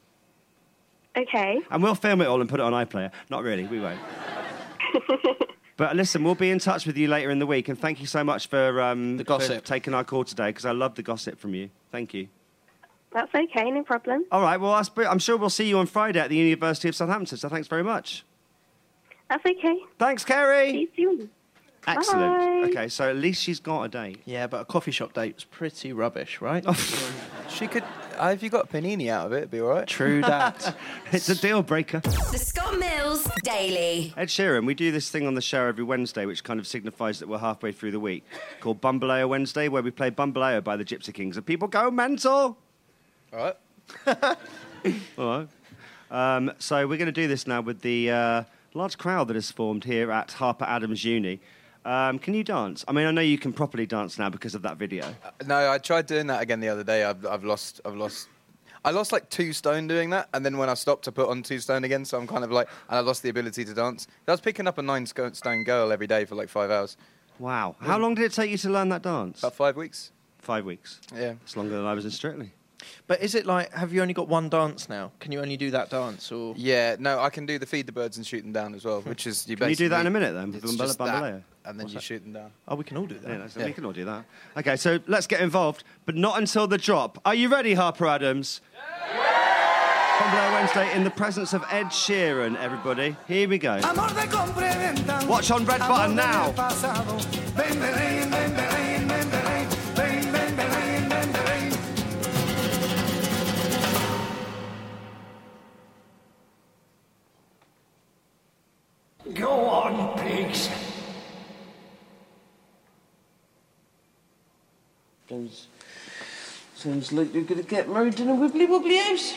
Okay. And we'll film it all and put it on iPlayer. Not really, we won't. But listen, we'll be in touch with you later in the week, and thank you so much for The gossip. for taking our call today, because I love the gossip from you. Thank you. That's okay, no problem. All right, well, I'm sure we'll see you on Friday at the University of Southampton, so thanks very much. That's okay. Thanks, Kerry. See you soon. Excellent. Bye. Okay, so at least she's got a date. Yeah, but a coffee shop date was pretty rubbish, right? She could. If you got a panini out of it, it'd be all right. True that. It's a deal breaker. The Scott Mills Daily. Ed Sheeran, we do this thing on the show every Wednesday, which kind of signifies that we're halfway through the week, called Bumbaleo Wednesday, where we play Bumbaleo by the Gypsy Kings, and people go mental. All right. All right. So we're going to do this now with the large crowd that has formed here at Harper Adams Uni. Can you dance? I mean, I know you can properly dance now because of that video. No, I tried doing that again the other day. I lost like 2 stone doing that, and then when I stopped, I put on 2 stone again. So I'm kind of like, and I lost the ability to dance. I was picking up a 9 stone girl every day for like 5 hours. Wow. How long did it take you to learn that dance? About 5 weeks. 5 weeks. Yeah. It's longer than I was in Strictly. But is it like, have you only got one dance now? Can you only do that dance? Or Yeah, no, I can do the feed the birds and shoot them down as well, which is Can you do that in a minute then? It's Bumbaleo? just that, and then you shoot them down. Oh, we can all do that. Yeah, so we can all do that. Okay, so let's get involved, but not until the drop. Are you ready, Harper Adams? Bumbaleo Wednesday in the presence of Ed Sheeran, everybody. Here we go. Watch on Red Button now. Sounds like you're going to get married in a wibbly wobbly house.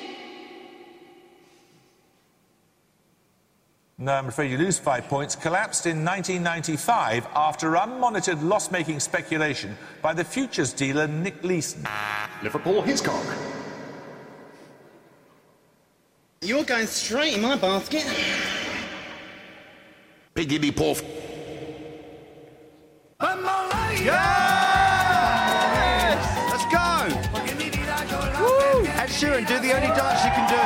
No, I'm afraid you lose 5 points. Collapsed in 1995 after unmonitored loss-making speculation by the futures dealer Nick Leeson. Liverpool Hiscock. You're going straight in my basket. Piggity Puff. Yes! Let's go! Woo! Ed Sheeran, do the only dance you can do.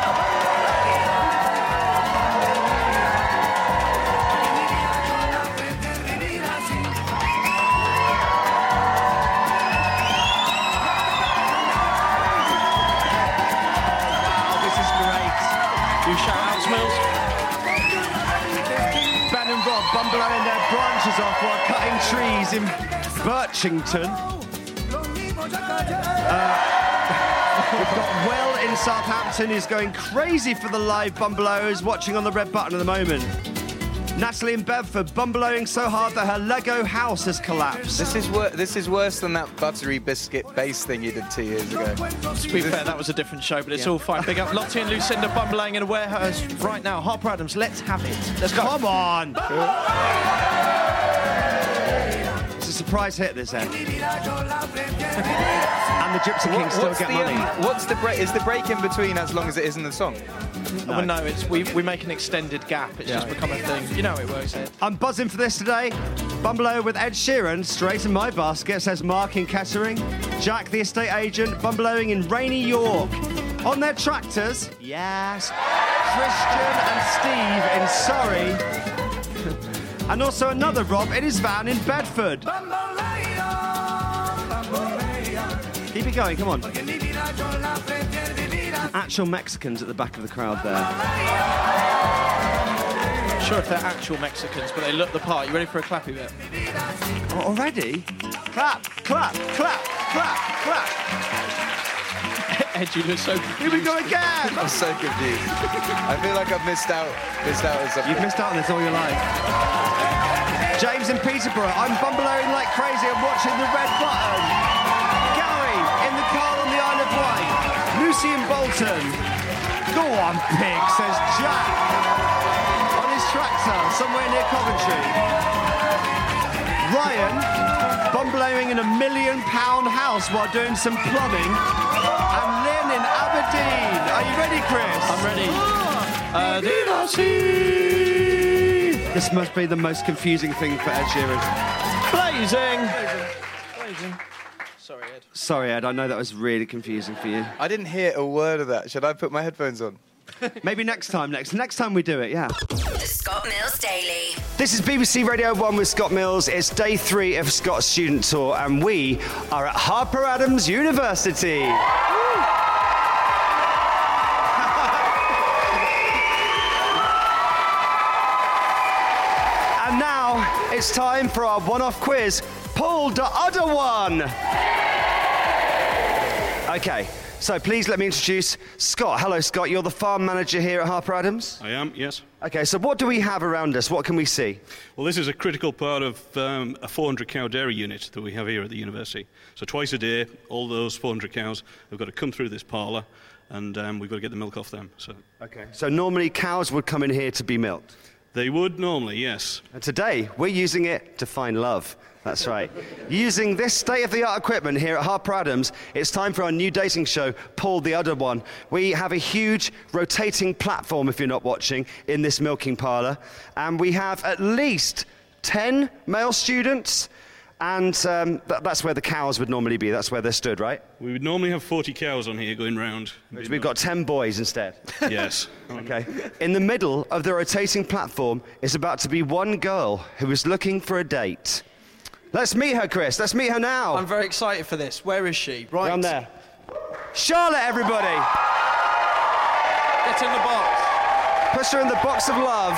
Mills. Ben and Rob bumbling their branches off while cutting trees in Birchington. We've got Will in Southampton who's going crazy for the live bungalows watching on the red button at the moment. Natalie in Bedford bungaloing so hard that her Lego house has collapsed. This is worse than that buttery biscuit base thing you did 2 years ago. To be fair, that was a different show, but it's all fine. Big up Lottie and Lucinda bungaloing in a warehouse right now. Harper Adams, let's have it. Let's go. Come on! It's a surprise hit, this end. And the Gypsy Kings still get money. What's the break? Is the break in between as long as it is in the song? No. Well, no, it's we make an extended gap. It's just become a thing. You know how it works, Ed. I'm buzzing for this today. Bungalow with Ed Sheeran, straight in my basket, says Mark in Kettering. Jack, the estate agent, bungalowing in rainy York. On their tractors, yes, Christian and Steve in Surrey. And also another Rob in his van in Bedford. Keep it going, come on. Actual Mexicans at the back of the crowd there. I'm sure if they're actual Mexicans, but they look the part. You ready for a clappy bit? Oh, already? Clap, clap, clap, clap, clap. Ed, you look so confused. Here we go again. I'm so confused. I feel like I've missed out on something. You've missed out on this all your life. James in Peterborough, I'm bungaloing like crazy and watching the red button. Gary in the car on the Isle of Wight. Lucy in Bolton. Go on, pig, says Jack. On his tractor, somewhere near Coventry. Ryan, bungaloing in £1 million house while doing some plumbing. And Lynn in Aberdeen. Are you ready, Chris? I'm ready. This must be the most confusing thing for Ed Sheeran. Blazing. Sorry, Ed. Sorry, Ed, I know that was really confusing for you. I didn't hear a word of that. Should I put my headphones on? Maybe next time we do it, yeah. The Scott Mills Daily. This is BBC Radio 1 with Scott Mills. It's day 3 of Scott's student tour, and we are at Harper Adams University. And now it's time for our one-off quiz. Pull the other one. Okay, so please let me introduce Scott. Hello, Scott. You're the farm manager here at Harper Adams? I am, yes. Okay, so what do we have around us? What can we see? Well, this is a critical part of a 400-cow dairy unit that we have here at the university. So twice a day, all those 400 cows have got to come through this parlour, and we've got to get the milk off them. Okay. So normally cows would come in here to be milked? They would normally, yes. And today, we're using it to find love. That's right. Using this state-of-the-art equipment here at Harper Adams, it's time for our new dating show, Pull the Udder One. We have a huge rotating platform, if you're not watching, in this milking parlour. And we have at least 10 male students, and that's where the cows would normally be. That's where they're stood, right? We would normally have 40 cows on here going round. We've got 10 boys instead. Yes. Okay. In the middle of the rotating platform is about to be one girl who is looking for a date. Let's meet her, Chris. Let's meet her now. I'm very excited for this. Where is she? Right. Down there. Charlotte, everybody. Get in the box. Push her in the box of love.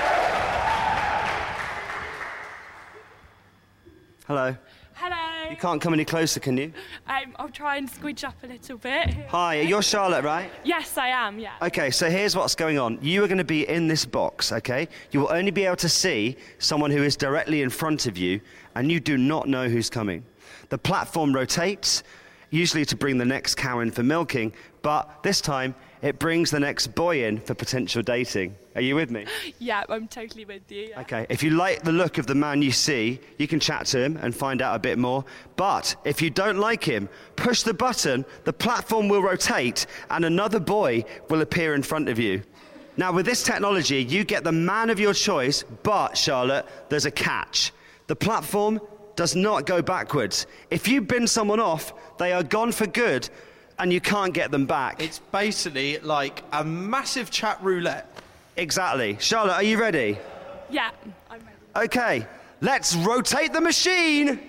Hello. Hello. You can't come any closer, can you? I'll try and squidge up a little bit. Hi, you're Charlotte, right? Yes, I am, yeah. Okay, so here's what's going on. You are going to be in this box, okay? You will only be able to see someone who is directly in front of you, and you do not know who's coming. The platform rotates, usually to bring the next cow in for milking, but this time it brings the next boy in for potential dating. Are you with me? Yeah, I'm totally with you. Yeah. Okay, if you like the look of the man you see, you can chat to him and find out a bit more. But if you don't like him, push the button, the platform will rotate, and another boy will appear in front of you. Now, with this technology, you get the man of your choice, but, Charlotte, there's a catch. The platform does not go backwards. If you bin someone off, they are gone for good, and you can't get them back. It's basically like a massive chat roulette. Exactly. Charlotte, are you ready? Yeah, I'm ready. Okay, let's rotate the machine.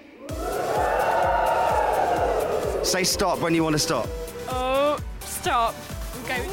Say stop when you want to stop. Oh, stop. We'll go.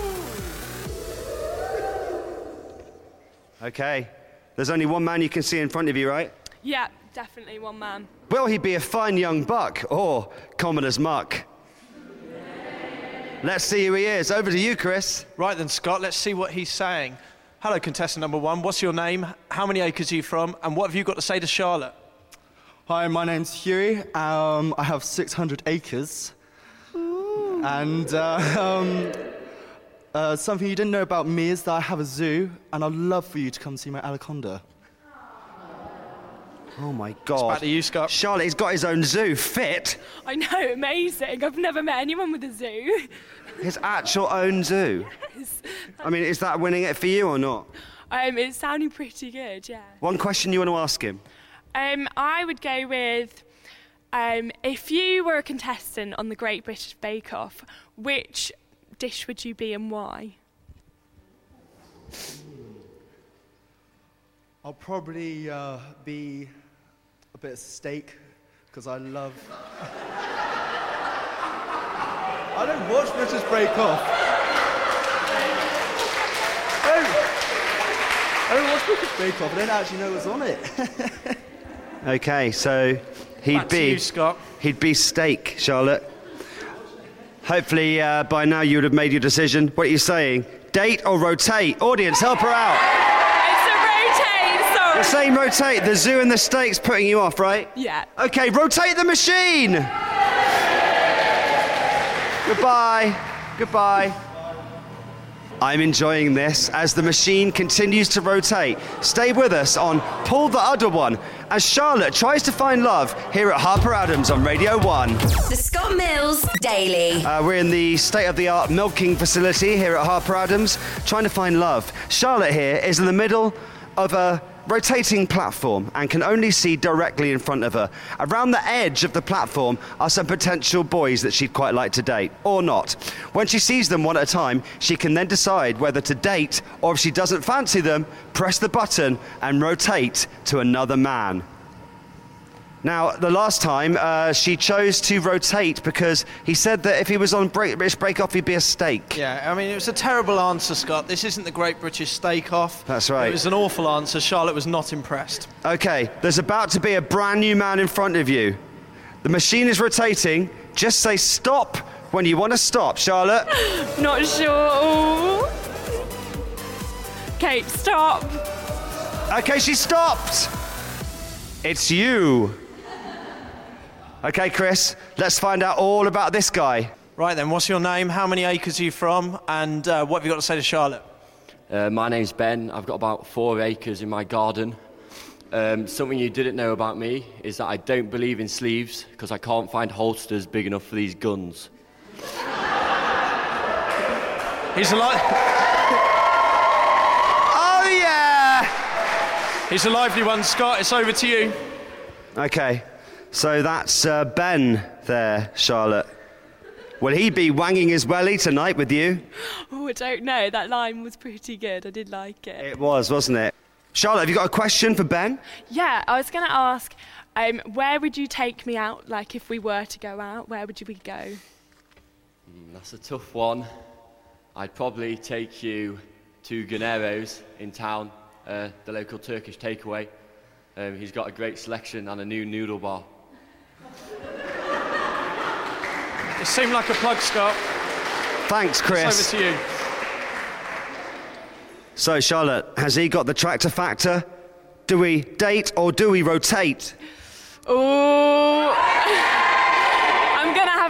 Okay, there's only one man you can see in front of you, right? Yeah, definitely one man. Will he be a fine young buck or common as muck? Let's see who he is. Over to you, Chris. Right then, Scott, let's see what he's saying. Hello, contestant number 1. What's your name? How many acres are you from? And what have you got to say to Charlotte? Hi, my name's Huey. I have 600 acres. Ooh. And something you didn't know about me is that I have a zoo, and I'd love for you to come see my anaconda. Oh my God. It's back to you, Scott. Charlotte, he's got his own zoo. Fit. I know, amazing. I've never met anyone with a zoo. His actual own zoo? Yes. I mean, is that winning it for you or not? It's sounding pretty good, yeah. One question you want to ask him? I would go with, if you were a contestant on the Great British Bake Off, which dish would you be and why? I'll probably be a bit of steak, because I love... I don't watch British Bake Off. I don't watch British Bake Off. I don't actually know what's on it. Okay, so Back to you, Scott. he'd be steak, Charlotte. Hopefully by now you would have made your decision. What are you saying? Date or rotate? Audience, help her out. It's a rotate, sorry. You're saying rotate. The zoo and the steak's putting you off, right? Yeah. Okay, rotate the machine. Goodbye. Goodbye. I'm enjoying this as the machine continues to rotate. Stay with us on Pull the Udder One as Charlotte tries to find love here at Harper Adams on Radio 1. The Scott Mills Daily. We're in the state-of-the-art milking facility here at Harper Adams, trying to find love. Charlotte here is in the middle of a rotating platform and can only see directly in front of her. Around the edge of the platform are some potential boys that she'd quite like to date, or not. When she sees them one at a time, she can then decide whether to date, or if she doesn't fancy them, press the button and rotate to another man. Now, the last time, she chose to rotate because he said that if he was on British Bake Off, he'd be a steak. Yeah, I mean, it was a terrible answer, Scott. This isn't the Great British Steak Off. That's right. It was an awful answer. Charlotte was not impressed. Okay, there's about to be a brand new man in front of you. The machine is rotating. Just say stop when you want to stop, Charlotte. Not sure. Okay, stop. Okay, she stopped. It's you. Okay, Chris, let's find out all about this guy. Right then, what's your name? How many acres are you from? And what have you got to say to Charlotte? My name's Ben. I've got about 4 acres in my garden. Something you didn't know about me is that I don't believe in sleeves because I can't find holsters big enough for these guns. He's alive. Oh, yeah! He's a lively one, Scott. It's over to you. Okay, so that's Ben there, Charlotte. Will he be wanging his welly tonight with you? Oh, I don't know. That line was pretty good. I did like it. It was, wasn't it? Charlotte, have you got a question for Ben? Yeah, I was going to ask, where would you take me out? Like, if we were to go out, where would we go? That's a tough one. I'd probably take you to Ganero's in town, the local Turkish takeaway. He's got a great selection and a new noodle bar. It seemed like a plug, Scott. Thanks, Chris. It's over to you. So, Charlotte, has he got the tractor factor? Do we date or do we rotate? Oh,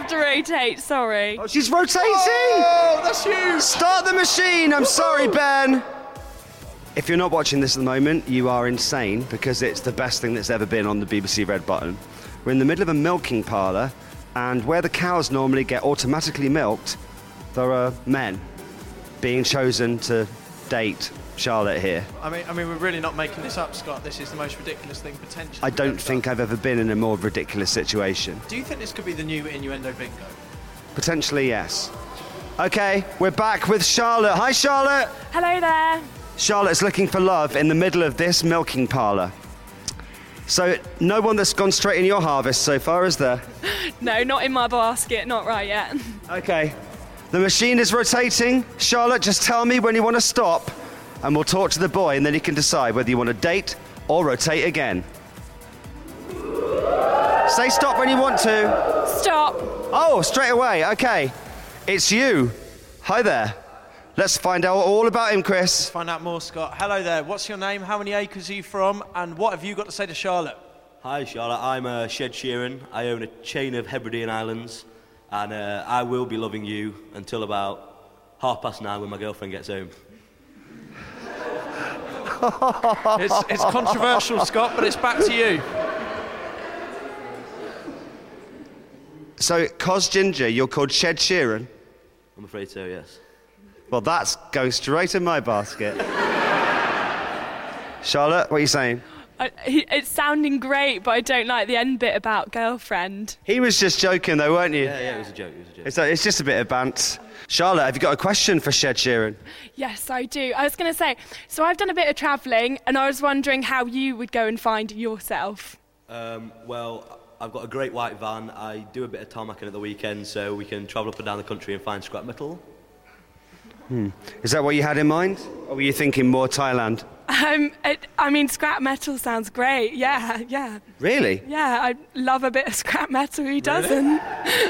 have to rotate, sorry. Oh, she's rotating! Oh, that's you! Start the machine! I'm sorry, Ben! If you're not watching this at the moment, you are insane because it's the best thing that's ever been on the BBC Red Button. We're in the middle of a milking parlour, and where the cows normally get automatically milked, there are men being chosen to date Charlotte here. I mean, we're really not making this up, Scott. This is the most ridiculous thing potentially. I don't think I've ever been in a more ridiculous situation. Do you think this could be the new innuendo bingo? Potentially, yes. Okay, we're back with Charlotte. Hi, Charlotte. Hello there. Charlotte's looking for love in the middle of this milking parlour. So, no one that's gone straight in your harvest so far, is there? No, not in my basket, not right yet. Okay. The machine is rotating. Charlotte, just tell me when you want to stop, and we'll talk to the boy, and then you can decide whether you want to date or rotate again. Say stop when you want to. Stop. Oh, straight away. Okay. It's you. Hi there. Let's find out all about him, Chris. Let's find out more, Scott. Hello there. What's your name? How many acres are you from? And what have you got to say to Charlotte? Hi, Charlotte. I'm Shed Sheeran. I own a chain of Hebridean islands, and I will be loving you until about 9:30 when my girlfriend gets home. It's controversial, Scott, but it's back to you. So, Cos Ginger, you're called Shed Sheeran? I'm afraid so, yes. Well, that's going straight in my basket. Charlotte, what are you saying? It's sounding great, but I don't like the end bit about girlfriend. He was just joking, though, weren't you? Yeah, it was a joke. It's just a bit of bant. Charlotte, have you got a question for Shed Sheeran? Yes, I do. I was going to say, so I've done a bit of travelling, and I was wondering how you would go and find yourself. Well, I've got a great white van. I do a bit of tarmacking at the weekend, so we can travel up and down the country and find scrap metal. Is that what you had in mind? Or were you thinking more Thailand? I mean, scrap metal sounds great. Yeah. Really? Yeah, I love a bit of scrap metal. Who doesn't?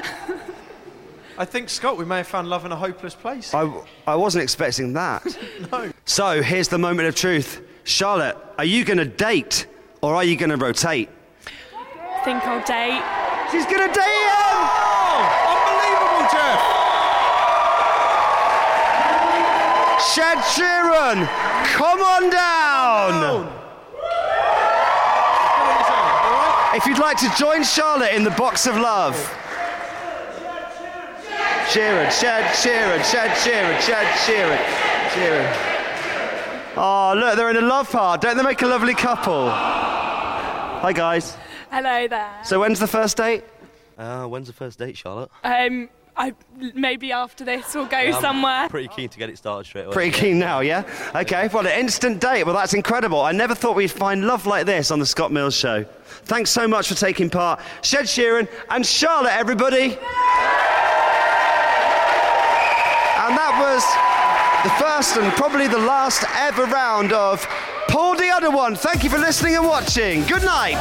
I think, Scott, we may have found love in a hopeless place. I wasn't expecting that. No. So, here's the moment of truth. Charlotte, are you going to date or are you going to rotate? I think I'll date. She's going to date him! Oh, unbelievable, Jeff! Shed Sheeran, come on down! If you'd like to join Charlotte in the box of love. Sheeran, Shed Sheeran, Shed Sheeran, Shed Sheeran, Sheeran. Oh, look, they're in a love heart. Don't they make a lovely couple? Hi, guys. Hello there. So when's the first date? When's the first date, Charlotte? Maybe after this we'll go somewhere. I'm pretty keen to get it started straight away. Pretty keen now, yeah? Okay, well, an instant date. Well, that's incredible. I never thought we'd find love like this on the Scott Mills Show. Thanks so much for taking part. Shed Sheeran and Charlotte, everybody. And that was the first and probably the last ever round of Pull the Other One. Thank you for listening and watching. Good night.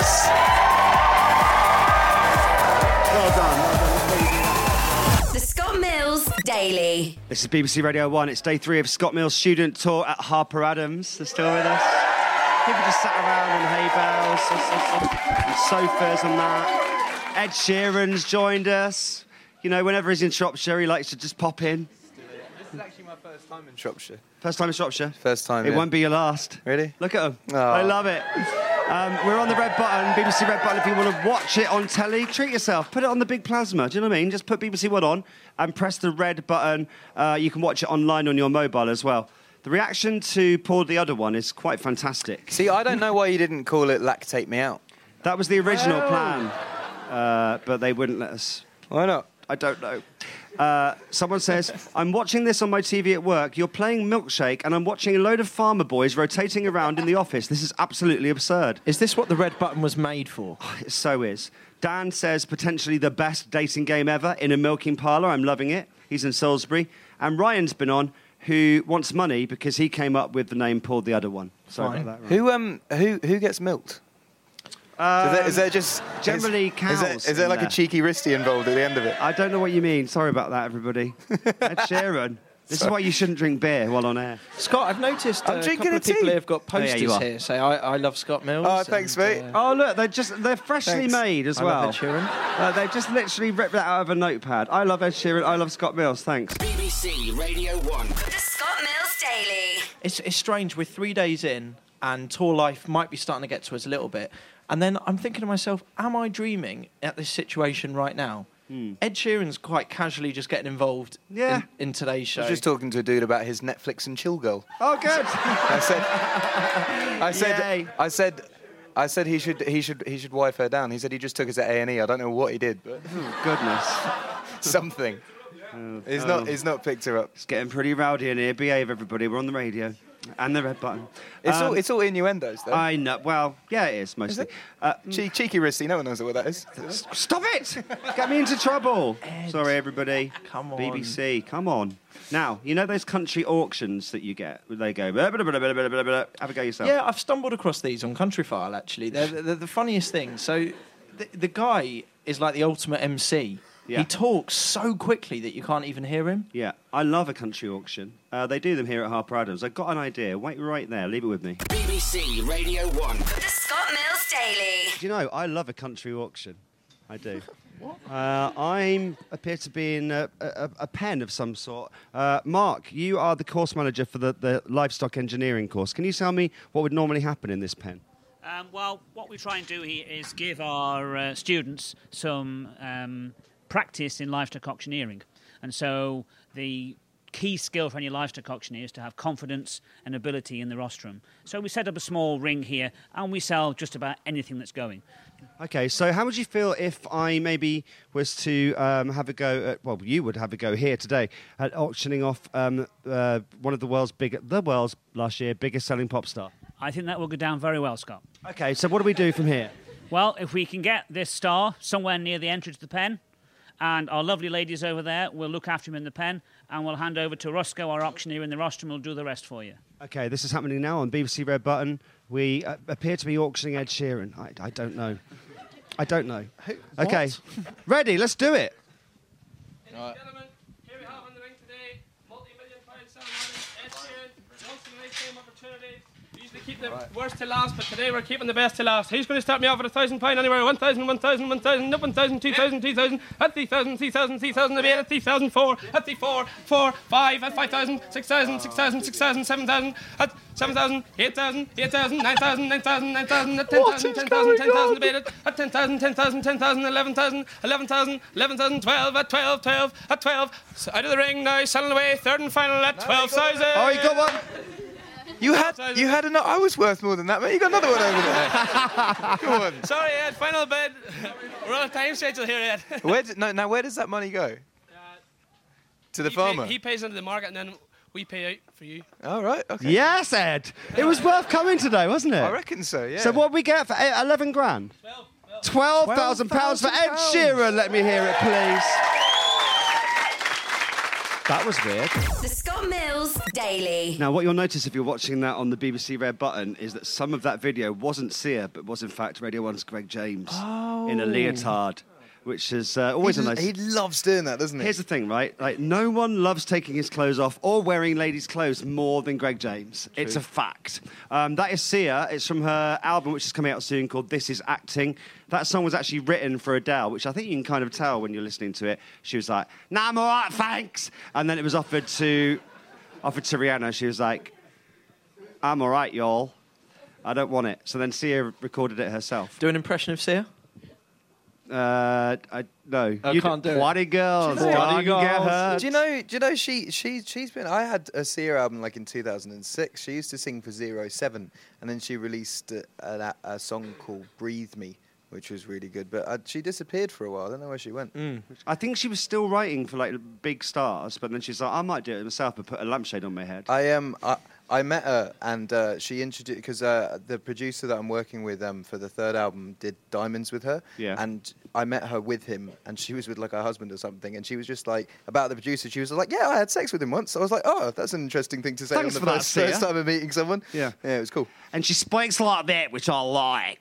Well done. The Scott Mills Daily. This is BBC Radio 1. It's day 3 of Scott Mills' student tour at Harper Adams. They're still with us. People just sat around on hay bales and sofas and that. Ed Sheeran's joined us. You know, whenever he's in Shropshire, he likes to just pop in. This is actually my first time in Shropshire. First time in Shropshire? First time, It won't be your last. Really? Look at them. Oh. I love it. We're on the red button, BBC Red Button. If you want to watch it on telly, treat yourself. Put it on the big plasma. Do you know what I mean? Just put BBC One on and press the red button. You can watch it online on your mobile as well. The reaction to Pull the Other One is quite fantastic. See, I don't know why you didn't call it Lactate Me Out. That was the original plan, but they wouldn't let us. Why not? I don't know. Someone says, I'm watching this on my TV at work. You're playing Milkshake, and I'm watching a load of farmer boys rotating around in the office. This is absolutely absurd. Is this what the red button was made for? It so is. Dan says, potentially the best dating game ever in a milking parlour. I'm loving it. He's in Salisbury. And Ryan's been on, who wants money because he came up with the name Pull the Other One. Sorry about that, Ryan. Who gets milked? Is there just generally cows? Is there like a cheeky wristy involved at the end of it? I don't know what you mean. Sorry about that, everybody. Ed Sheeran. This is why you shouldn't drink beer while on air. Scott, I've noticed I'm a drinking couple a of people tea. here have got Oh, yeah, posters you are. here. Say, I love Scott Mills. Oh, thanks, mate. Oh, look, they're freshly Thanks. made as I well. love Ed Sheeran. They've just literally ripped that out of a notepad. I love Ed Sheeran. I love Scott Mills. Thanks. BBC Radio 1. The Scott Mills Daily. It's strange. We're 3 days in, and tour life might be starting to get to us a little bit. And then I'm thinking to myself, am I dreaming at this situation right now? Ed Sheeran's quite casually just getting involved in today's show. I was just talking to a dude about his Netflix and chill girl. Oh, good. I said he should wife her down. He said he just took us at A&E. I don't know what he did, but Goodness. something. He's not picked her up. It's getting pretty rowdy in here. Behave, everybody. We're on the radio. And the red button. It's all innuendos, though. I know. Well, yeah, it is, mostly. Cheeky Risty, no one knows what that is. Stop it! Get me into trouble. Sorry, everybody. Come on. BBC, come on. Now, you know those country auctions that you get? They go, blah, blah, blah, blah, blah, blah, blah. Have a go yourself. Yeah, I've stumbled across these on Countryfile, actually. They're the funniest thing. So the guy is like the ultimate MC. Yeah. He talks so quickly that you can't even hear him. Yeah, I love a country auction. They do them here at Harper Adams. I've got an idea. Wait right there. Leave it with me. BBC Radio 1. The Scott Mills Daily. Do you know, I love a country auction. I do. What? I appear to be in a pen of some sort. Mark, you are the course manager for the livestock engineering course. Can you tell me what would normally happen in this pen? Well, what we try and do here is give our students some practice in livestock auctioneering. And so the key skill for any livestock auctioneer is to have confidence and ability in the rostrum. So we set up a small ring here and we sell just about anything that's going. Okay, so how would you feel if I maybe was to have a go at, well, you would have a go here today at auctioning off one of the world's last year biggest selling pop star? I think that will go down very well, Scott. Okay, so what do we do from here? Well, if we can get this star somewhere near the entrance to the pen, and our lovely ladies over there will look after him in the pen, and we'll hand over to Roscoe, our auctioneer in the rostrum, will do the rest for you. Okay, this is happening now on BBC Red Button. We appear to be auctioning Ed Sheeran. I don't know. I don't know. Okay, ready, let's do it. Gentlemen, here we have on the ring today, multi-million pound salmon, Ed Sheeran, once in a lifetime opportunity. We usually keep the worst to last, but today we're keeping the best to last. Who's going to start me off at £1,000 anywhere? 1,000, 1,000, 1,000, up 1,000, 2,000, 2,000, at 3,000, 3,000, 3,000, at 3,000, 4, at 3,4, 4, 5, at 5,000, 6,000, 6,000, 6,000, 7,000, at 7,000, 8,000, 8,000, 9,000, 9,000, 9,000, at 10,000, 10,000, 10,000, debated, at 10,000, 10,000, 10,000, 11,000, 11,000, 11,000, 12, at 12, 12, at 12, so out of the ring now, selling away, third and final at 12,000. Oh, you got one. You had another. I was worth more than that, mate. You got another one over there. Come on. Sorry, Ed. Final bid. We're on a time schedule here, Ed. Where does that money go? To the farmer. He pays into the market, and then we pay out for you. All right. Okay. Yes, Ed. It was worth coming today, wasn't it? I reckon so. Yeah. So what we get for 11 grand? £12,000 for Ed Sheeran. Let me hear it, please. That was weird. The Scott Mills Daily. Now, what you'll notice if you're watching that on the BBC Red Button is that some of that video wasn't Sia, but was in fact Radio 1's Greg James in a leotard, which is always a nice... He loves doing that, doesn't he? Here's the thing, right? Like, no one loves taking his clothes off or wearing ladies' clothes more than Greg James. True. It's a fact. That is Sia. It's from her album, which is coming out soon, called This Is Acting. That song was actually written for Adele, which I think you can kind of tell when you're listening to it. She was like, "Nah, I'm all right, thanks." And then it was offered to Rihanna. She was like, "I'm all right, y'all. I don't want it." So then Sia recorded it herself. Do an impression of Sia? No. You can't do it. Whitey girls. Whitey Don't get hurt. Do you know she's been... I had a Sia album like in 2006. She used to sing for 07, and then she released a song called Breathe Me, which was really good. But she disappeared for a while. I don't know where she went. I think she was still writing for like big stars, but then she's like, I might do it myself, but put a lampshade on my head. I met her, and she introduced, because the producer that I'm working with for the third album did Diamonds with her. Yeah. And I met her with him, and she was with like her husband or something, and she was just like, about the producer, she was like, yeah, I had sex with him once. I was like, oh, that's an interesting thing to say Thanks on for the that, first Sia. time of meeting someone. Yeah. Yeah, it was cool. And she speaks like that, which I like.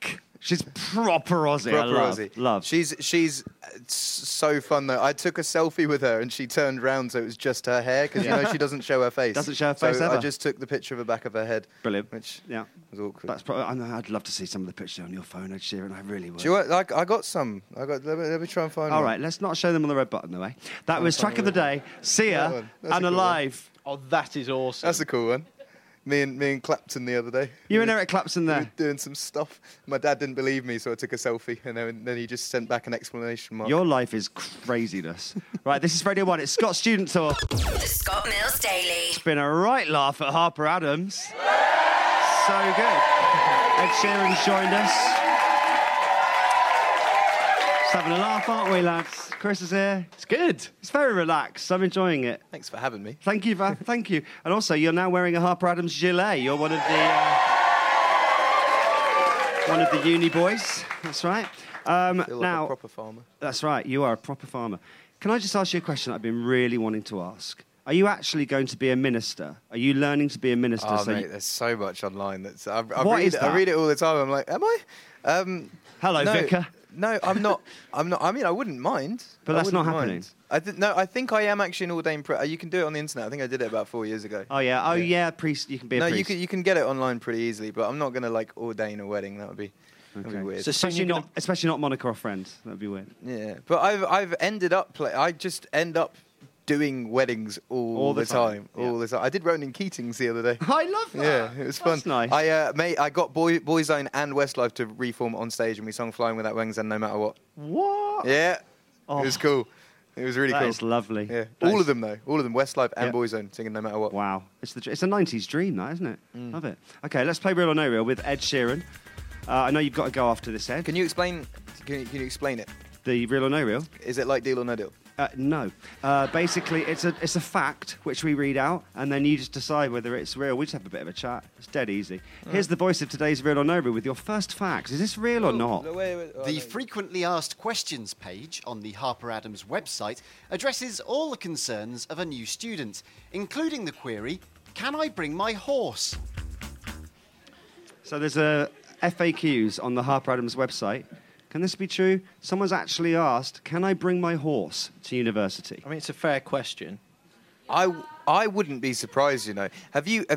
She's proper Aussie. I love. Love. She's so fun though. I took a selfie with her and she turned round so it was just her hair because you know she doesn't show her face. Doesn't show her face so ever. I just took the picture of the back of her head. Brilliant. Which was awkward. That's probably. I know, I'd love to see some of the pictures on your phone, Ed Sheeran. I really would. Do you want, like, I got some. Let me try and find All one. right, let's not show them on the red button, though. That was track of the day. Sia That's a and cool Alive. Oh, that is awesome. That's a cool one. Me and Clapton the other day. You and Eric Clapton there. We were doing some stuff. My dad didn't believe me, so I took a selfie, and then he just sent back an exclamation mark. Your life is craziness. Right, this is Radio 1. It's Scott Student Tour. The Scott Mills Daily. It's been a right laugh at Harper Adams. So good. Ed Sheeran's joined us. Just having a laugh, aren't we, lads? Chris is here. It's good. It's very relaxed. I'm enjoying it. Thanks for having me. Thank you, thank you. And also, you're now wearing a Harper Adams gilet. You're one of the uni boys. That's right. Feel like now, a proper farmer. That's right. You are a proper farmer. Can I just ask you a question that I've been really wanting to ask? Are you actually going to be a minister? Are you learning to be a minister? Oh, mate, there's so much online. That's I What read is it, that? I read it all the time. I'm like, am I? Hello, no, Vicar. No, I'm not. I'm not. I mean, I wouldn't mind. But I that's not wouldn't happening. mind. I think I am actually an ordained priest. You can do it on the internet. I think I did it about 4 years ago. Oh yeah. Priest. You can be a No, priest. you can get it online pretty easily. But I'm not going to like ordain a wedding. That would be weird. So especially not Monica or Friends. That'd be weird. Yeah, but I've ended up I just end up doing weddings all the time. All the time. I did Ronan Keating's the other day. I love that. Yeah, it was fun. That's nice. I got Boyzone and Westlife to reform on stage, and we sung "Flying Without Wings" and "No Matter What." What? Yeah, Oh. it was cool. It was really cool. That is lovely. Yeah, That all is- of them though. All of them. Westlife and Yep. Boyzone singing "No Matter What." Wow, it's a 90s dream, that isn't it? Love it. Okay, let's play Real or No Real with Ed Sheeran. I know you've got to go after this, Ed. Can you explain? Can you explain it? The Real or No Real? Is it like Deal or No Deal? No. Basically, it's a fact which we read out, and then you just decide whether it's real. We just have a bit of a chat. It's dead easy. Here's the voice of today's Real or No Real with your first fact. Is this real or not? The frequently asked questions page on the Harper Adams website addresses all the concerns of a new student, including the query, can I bring my horse? So there's a FAQs on the Harper Adams website. Can this be true? Someone's actually asked, can I bring my horse to university? I mean, it's a fair question. I wouldn't be surprised, you know. Have you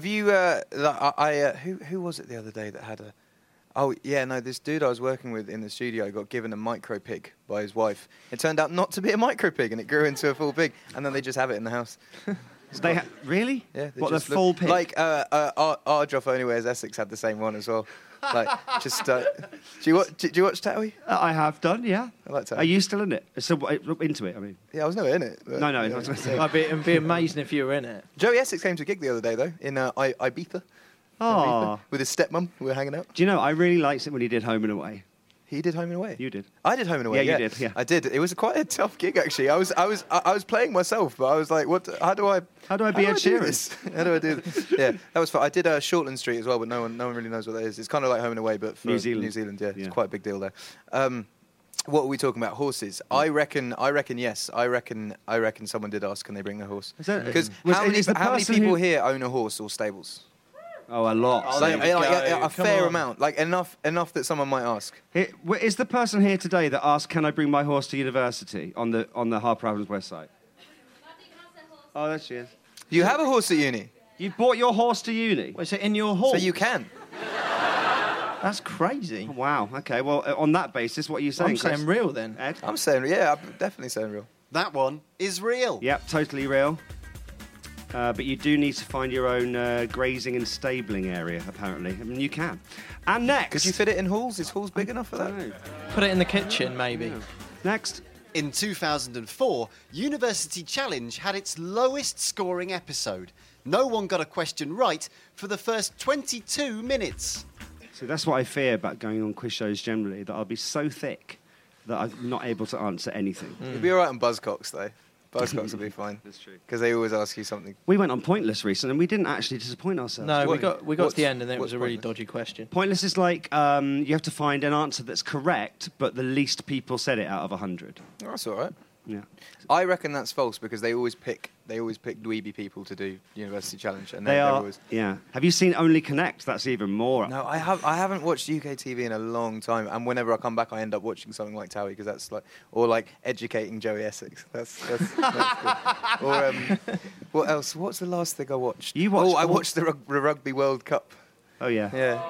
who was it the other day that had a this dude I was working with in the studio got given a micro pig by his wife. It turned out not to be a micro pig and it grew into a full pig, and then they just have it in the house. So really? Yeah. What, the just full pig? Like Ardroff Only Wears Essex had the same one as well. Like, just do you watch Towie? I have done, yeah. I like Towie. Are you still in it? So into it, I mean. Yeah, I was never in it. But, No. It'd be amazing if you were in it. Joey Essex came to a gig the other day though in Ibiza. Oh. With his stepmom, we were hanging out. Do you know, I really liked it when he did Home and Away. He did Home and Away. You did. I did Home and Away. Yeah, you did. Yeah, I did. It was quite a tough gig actually. I was playing myself, but I was like, what? How do I be Ed do Sheeran? this? How do I do this? Yeah, that was fun. I did Shortland Street as well, but no one really knows what that is. It's kind of like Home and Away, but for New Zealand. New Zealand, yeah, it's quite a big deal there. What were we talking about? Horses. I reckon. Yes. I reckon. Someone did ask, can they bring their horse? Because how many people here own a horse or stables? Oh, a lot. A fair amount, like enough that someone might ask. Is the person here today that asked, "Can I bring my horse to university?" on the Harper Adams website? Oh, there she is. You have a horse at uni. You bought your horse to uni. Is it in your hall? So you can. That's crazy. Wow. Okay. Well, on that basis, what are you saying? I'm saying real then. Ed? I'm saying, yeah, I'm definitely saying real. That one is real. Yep, totally real. But you do need to find your own grazing and stabling area, apparently. I mean, you can. And next... Could you fit it in halls? Is halls big enough for that? Put it in the kitchen, maybe. Yeah. Next. In 2004, University Challenge had its lowest scoring episode. No one got a question right for the first 22 minutes. So that's what I fear about going on quiz shows generally, that I'll be so thick that I'm not able to answer anything. You'll be all right on Buzzcocks, though. Buzzcocks will be fine. That's true. Because they always ask you something. We went on Pointless recently, and we didn't actually disappoint ourselves. No, did we got to the end, and then it was a really Pointless? dodgy question. Pointless is like you have to find an answer that's correct, but the least people said it out of 100. Oh, that's all right. Yeah. I reckon that's false because they always pick dweeby people to do University Challenge, and They they're are. always. Yeah. Have you seen Only Connect? That's even more. No, I haven't watched UK TV in a long time, and whenever I come back, I end up watching something like Towie because that's like educating Joey Essex. That's good. Or what else? What's the last thing I watched? I watched the Rugby World Cup. Oh yeah. Yeah.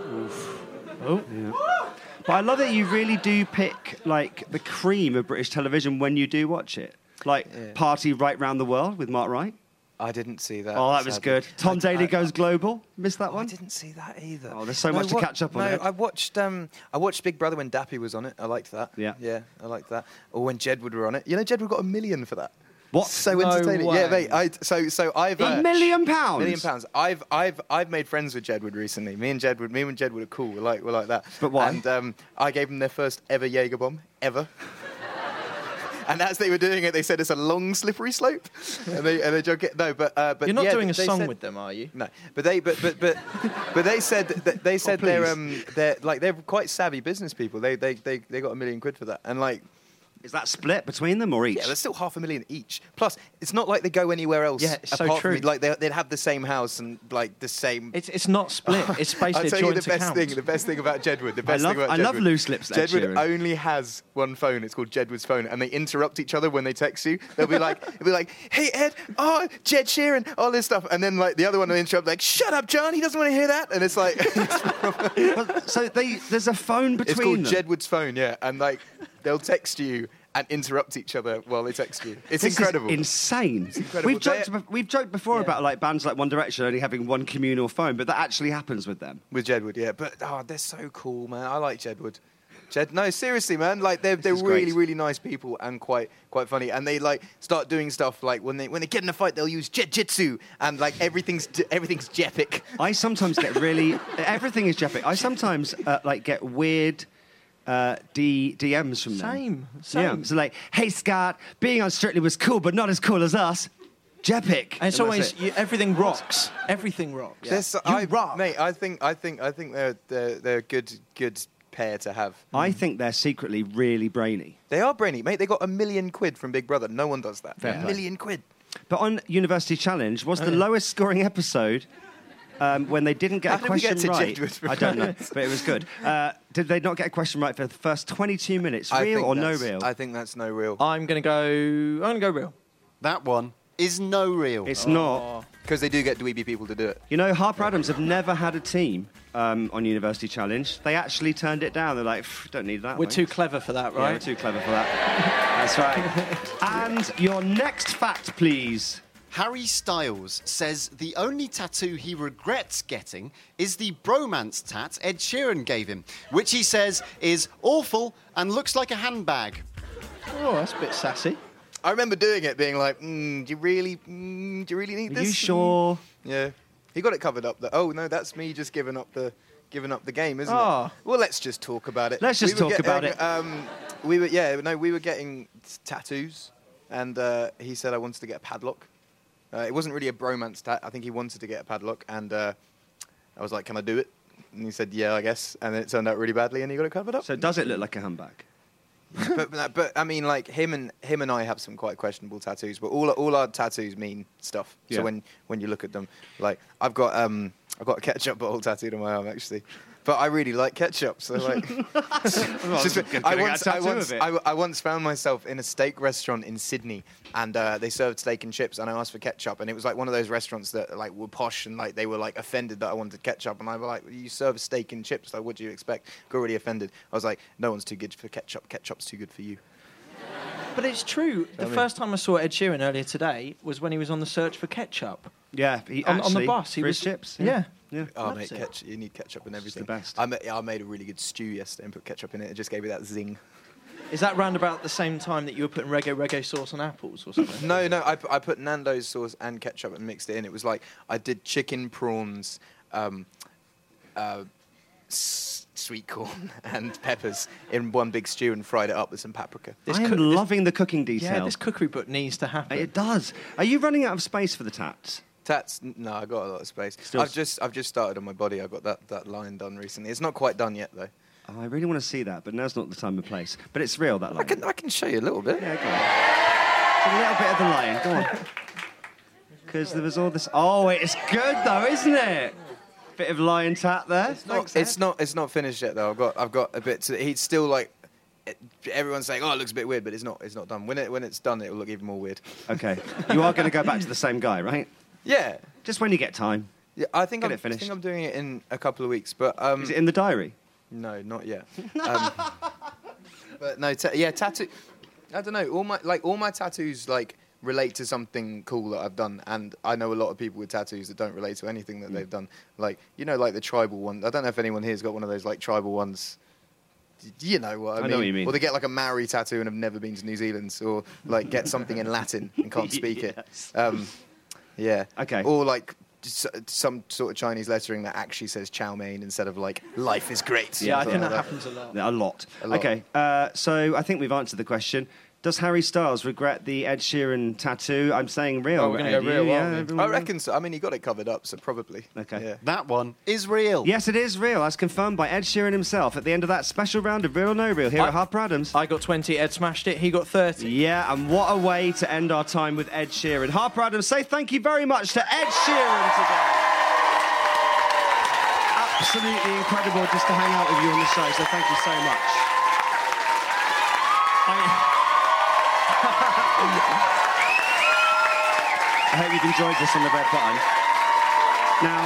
Oh. Yeah. But I love that you really do pick like the cream of British television when you do watch it. Like Party Right Round the World with Mark Wright. I didn't see that. Oh, that was good. Tom Daly Goes Global. Missed that one? I didn't see that either. Oh, there's so much to catch up on. I watched Big Brother when Dappy was on it. I liked that. Yeah, I liked that. Or when Jedward were on it. You know, Jedward got $1 million for that. What? So No entertaining. way. Yeah, mate. So I've £1 million? £1 million. I've made friends with Jedward recently. Me and Jedward are cool. We're like that. But why? And I gave them their first ever Jaeger bomb ever. And as they were doing it, they said it's a long, slippery slope, and they joke it. No, but You're not doing a they song said- with them, are you? No, but they said they're quite savvy business people. They got £1 million for that, and like. Is that split between them or each? Yeah, there's still $500,000 each. Plus, it's not like they go anywhere else. Yeah, it's so apart true. From, like they'd have the same house and like the same. It's not split. It's basically I'll a tell you joint the best account. thing. The best thing about Jedward. I love loose lips. Ed Jedward Sheeran. only has one phone. It's called Jedward's phone, and they interrupt each other when they text you. They'll be like, "Hey Ed, oh Jed Sheeran, all this stuff," and then like the other one will interrupt, like, "Shut up, John. He doesn't want to hear that." And it's like, so there's a phone it's between called them. Jedward's phone, yeah, and like they'll text you and interrupt each other while they text you. It's This incredible. Is insane. It's incredible. We've joked before about like bands like One Direction only having one communal phone, but that actually happens with them. With Jedward, yeah. But they're so cool, man. I like Jedward. No, seriously, man. Like they're really, really nice people and quite funny. And they like start doing stuff like when they get in a fight, they'll use Jitsu and like everything's Jepic. I sometimes get really everything is Jepic. I sometimes like get weird. DMs from them. Same. Yeah. So like, hey Scott, being on Strictly was cool, but not as cool as us. Jepic. And it's always everything rocks. Everything rocks. You rock, mate. I think they're a good pair to have. I think they're secretly really brainy. They are brainy, mate. They got £1 million from Big Brother. No one does that. Fair £1 play. million. But on University Challenge, was the lowest scoring episode when they didn't get How a did we question get to right? Jedward? I don't know, but it was good. Did they not get a question right for the first 22 minutes? Real or no real? I think that's no real. I'm gonna go real. That one is no real. It's not. Because they do get dweeby people to do it. You know, Harper Adams have never had a team on University Challenge. They actually turned it down. They're like, don't need that. We're mate." too clever for that, right? Yeah, we're too clever for that. That's right. And your next fact, please. Harry Styles says the only tattoo he regrets getting is the bromance tat Ed Sheeran gave him, which he says is awful and looks like a handbag. Oh, that's a bit sassy. I remember doing it, being like, do you really need Are this? you sure? Yeah. He got it covered up. Oh no, that's me just giving up the game, isn't Oh. it? Well, let's just talk about it. Let's just talk about it. We were getting tattoos, and he said I wanted to get a padlock. It wasn't really a bromance tat. I think he wanted to get a padlock, and I was like, "Can I do it?" And he said, "Yeah, I guess." And it turned out really badly, and he got it covered up. So does it look like a handbag? but I mean, like him and I have some quite questionable tattoos, but all our tattoos mean stuff. Yeah. So when you look at them, like I've got a ketchup bottle tattooed on my arm actually, but I really like ketchup. So like, I once found myself in a steak restaurant in Sydney, and they served steak and chips, and I asked for ketchup, and it was like one of those restaurants that like were posh and like they were like offended that I wanted ketchup, and I was like, you serve steak and chips, like what do you expect? Got really offended. I was like, no one's too good for ketchup. Ketchup's too good for you. But it's true. The first time I saw Ed Sheeran earlier today was when he was on the search for ketchup. Yeah, on the bus. He for was his chips. Yeah. Yeah. Oh, That's mate, it. you need ketchup and everything. the best. I made a really good stew yesterday and put ketchup in it. It just gave me that zing. Is that round about the same time that you were putting reggae sauce on apples or something? No, I put Nando's sauce and ketchup and mixed it in. It was like I did chicken, prawns, sweet corn and peppers in one big stew and fried it up with some paprika. I am loving the cooking detail. Yeah, this cookery book needs to happen. It does. Are you running out of space for the tats? Tats? No, I got a lot of space. Still I've just started on my body. I got that line done recently. It's not quite done yet though. Oh, I really want to see that, but now's not the time and place. But it's real, that line. I can show you a little bit. Yeah, go on. a little bit of the lion. Go on. Because there was all this. Oh, it's good though, isn't it? Bit of lion tat there. It's not finished yet though. I've got a bit to. He's still like. Everyone's saying, "Oh, it looks a bit weird," but it's not done. When it's done, it will look even more weird. Okay. You are going to go back to the same guy, right? Yeah. Just when you get time. Yeah, I think Get it finished. I think I'm doing it in a couple of weeks, but Is it in the diary? No, not yet. But no, tattoo. I don't know. All my tattoos like relate to something cool that I've done, and I know a lot of people with tattoos that don't relate to anything that they've done. Like like the tribal one. I don't know if anyone here's got one of those like tribal ones. You know what I mean? know what you mean. Or they get like a Maori tattoo and have never been to New Zealand, or like get something in Latin and can't speak it. Yeah. Okay. Or like some sort of Chinese lettering that actually says chow mein instead of like life is great. Yeah, I think that like happens a lot. A lot. A lot. Okay, so I think we've answered the question. Does Harry Styles regret the Ed Sheeran tattoo? I'm saying real. Oh, we're going to go real, aren't we? I reckon so. I mean, he got it covered up, so probably. Okay. Yeah. That one is real. Yes, it is real, as confirmed by Ed Sheeran himself at the end of that special round of Real or No Real here at Harper Adams. I got 20, Ed smashed it, he got 30. Yeah, and what a way to end our time with Ed Sheeran. Harper Adams, say thank you very much to Ed Sheeran today. Absolutely incredible just to hang out with you on the show, so thank you so much. I hope you've enjoyed this on the red button. Now,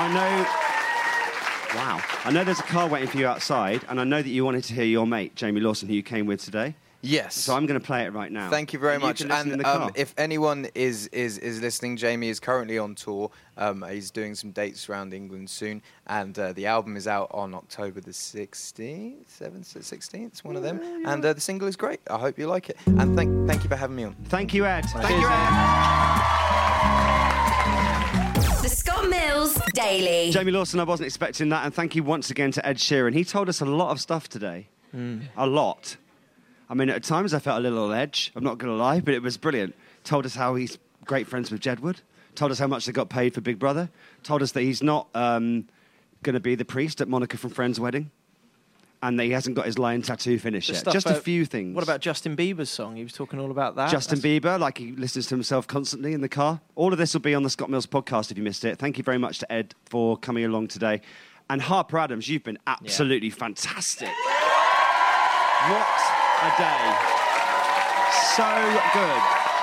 I know there's a car waiting for you outside, and I know that you wanted to hear your mate, Jamie Lawson, who you came with today. Yes. So I'm going to play it right now. Thank you very much. You can listen in the car. If anyone is listening, Jamie is currently on tour. He's doing some dates around England soon, and the album is out on October the 16th, 16th, one of them. Yeah. And the single is great. I hope you like it. And thank you for having me on. Thank you, Ed. Thank you, Ed. The Scott Mills Daily. Jamie Lawson, I wasn't expecting that, and thank you once again to Ed Sheeran. He told us a lot of stuff today. A lot. I mean, at times I felt a little on edge, I'm not going to lie, but it was brilliant. Told us how he's great friends with Jedward. Told us how much they got paid for Big Brother. Told us that he's not going to be the priest at Monica from Friends' wedding. And that he hasn't got his lion tattoo finished yet. Just a few things. What about Justin Bieber's song? He was talking all about that. Justin Bieber, like he listens to himself constantly in the car. All of this will be on the Scott Mills podcast if you missed it. Thank you very much to Ed for coming along today. And Harper Adams, you've been absolutely fantastic. What a day. So good.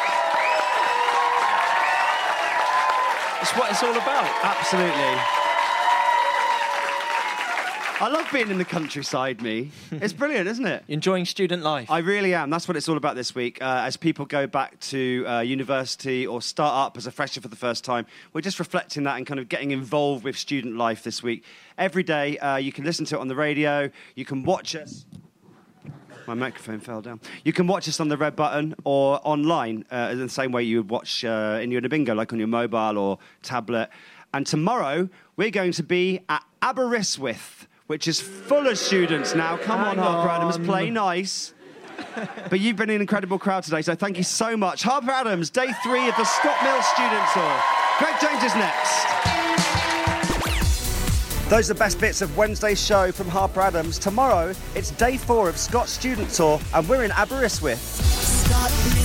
It's what it's all about. Absolutely. I love being in the countryside, me. It's brilliant, isn't it? Enjoying student life. I really am. That's what it's all about this week. As people go back to university or start up as a fresher for the first time, we're just reflecting that and kind of getting involved with student life this week. Every day, you can listen to it on the radio. You can watch us. My microphone fell down. You can watch us on the red button or online in the same way you would watch in your bingo, like on your mobile or tablet. And tomorrow, we're going to be at Aberystwyth, which is full of students now. Come on, Harper Adams, play nice. But you've been an incredible crowd today, so thank you so much. Harper Adams, day 3 of the Scott Mills Student Tour. Greg James is next. Those are the best bits of Wednesday's show from Harper Adams. Tomorrow, it's day 4 of Scott's Student Tour, and we're in Aberystwyth. Scott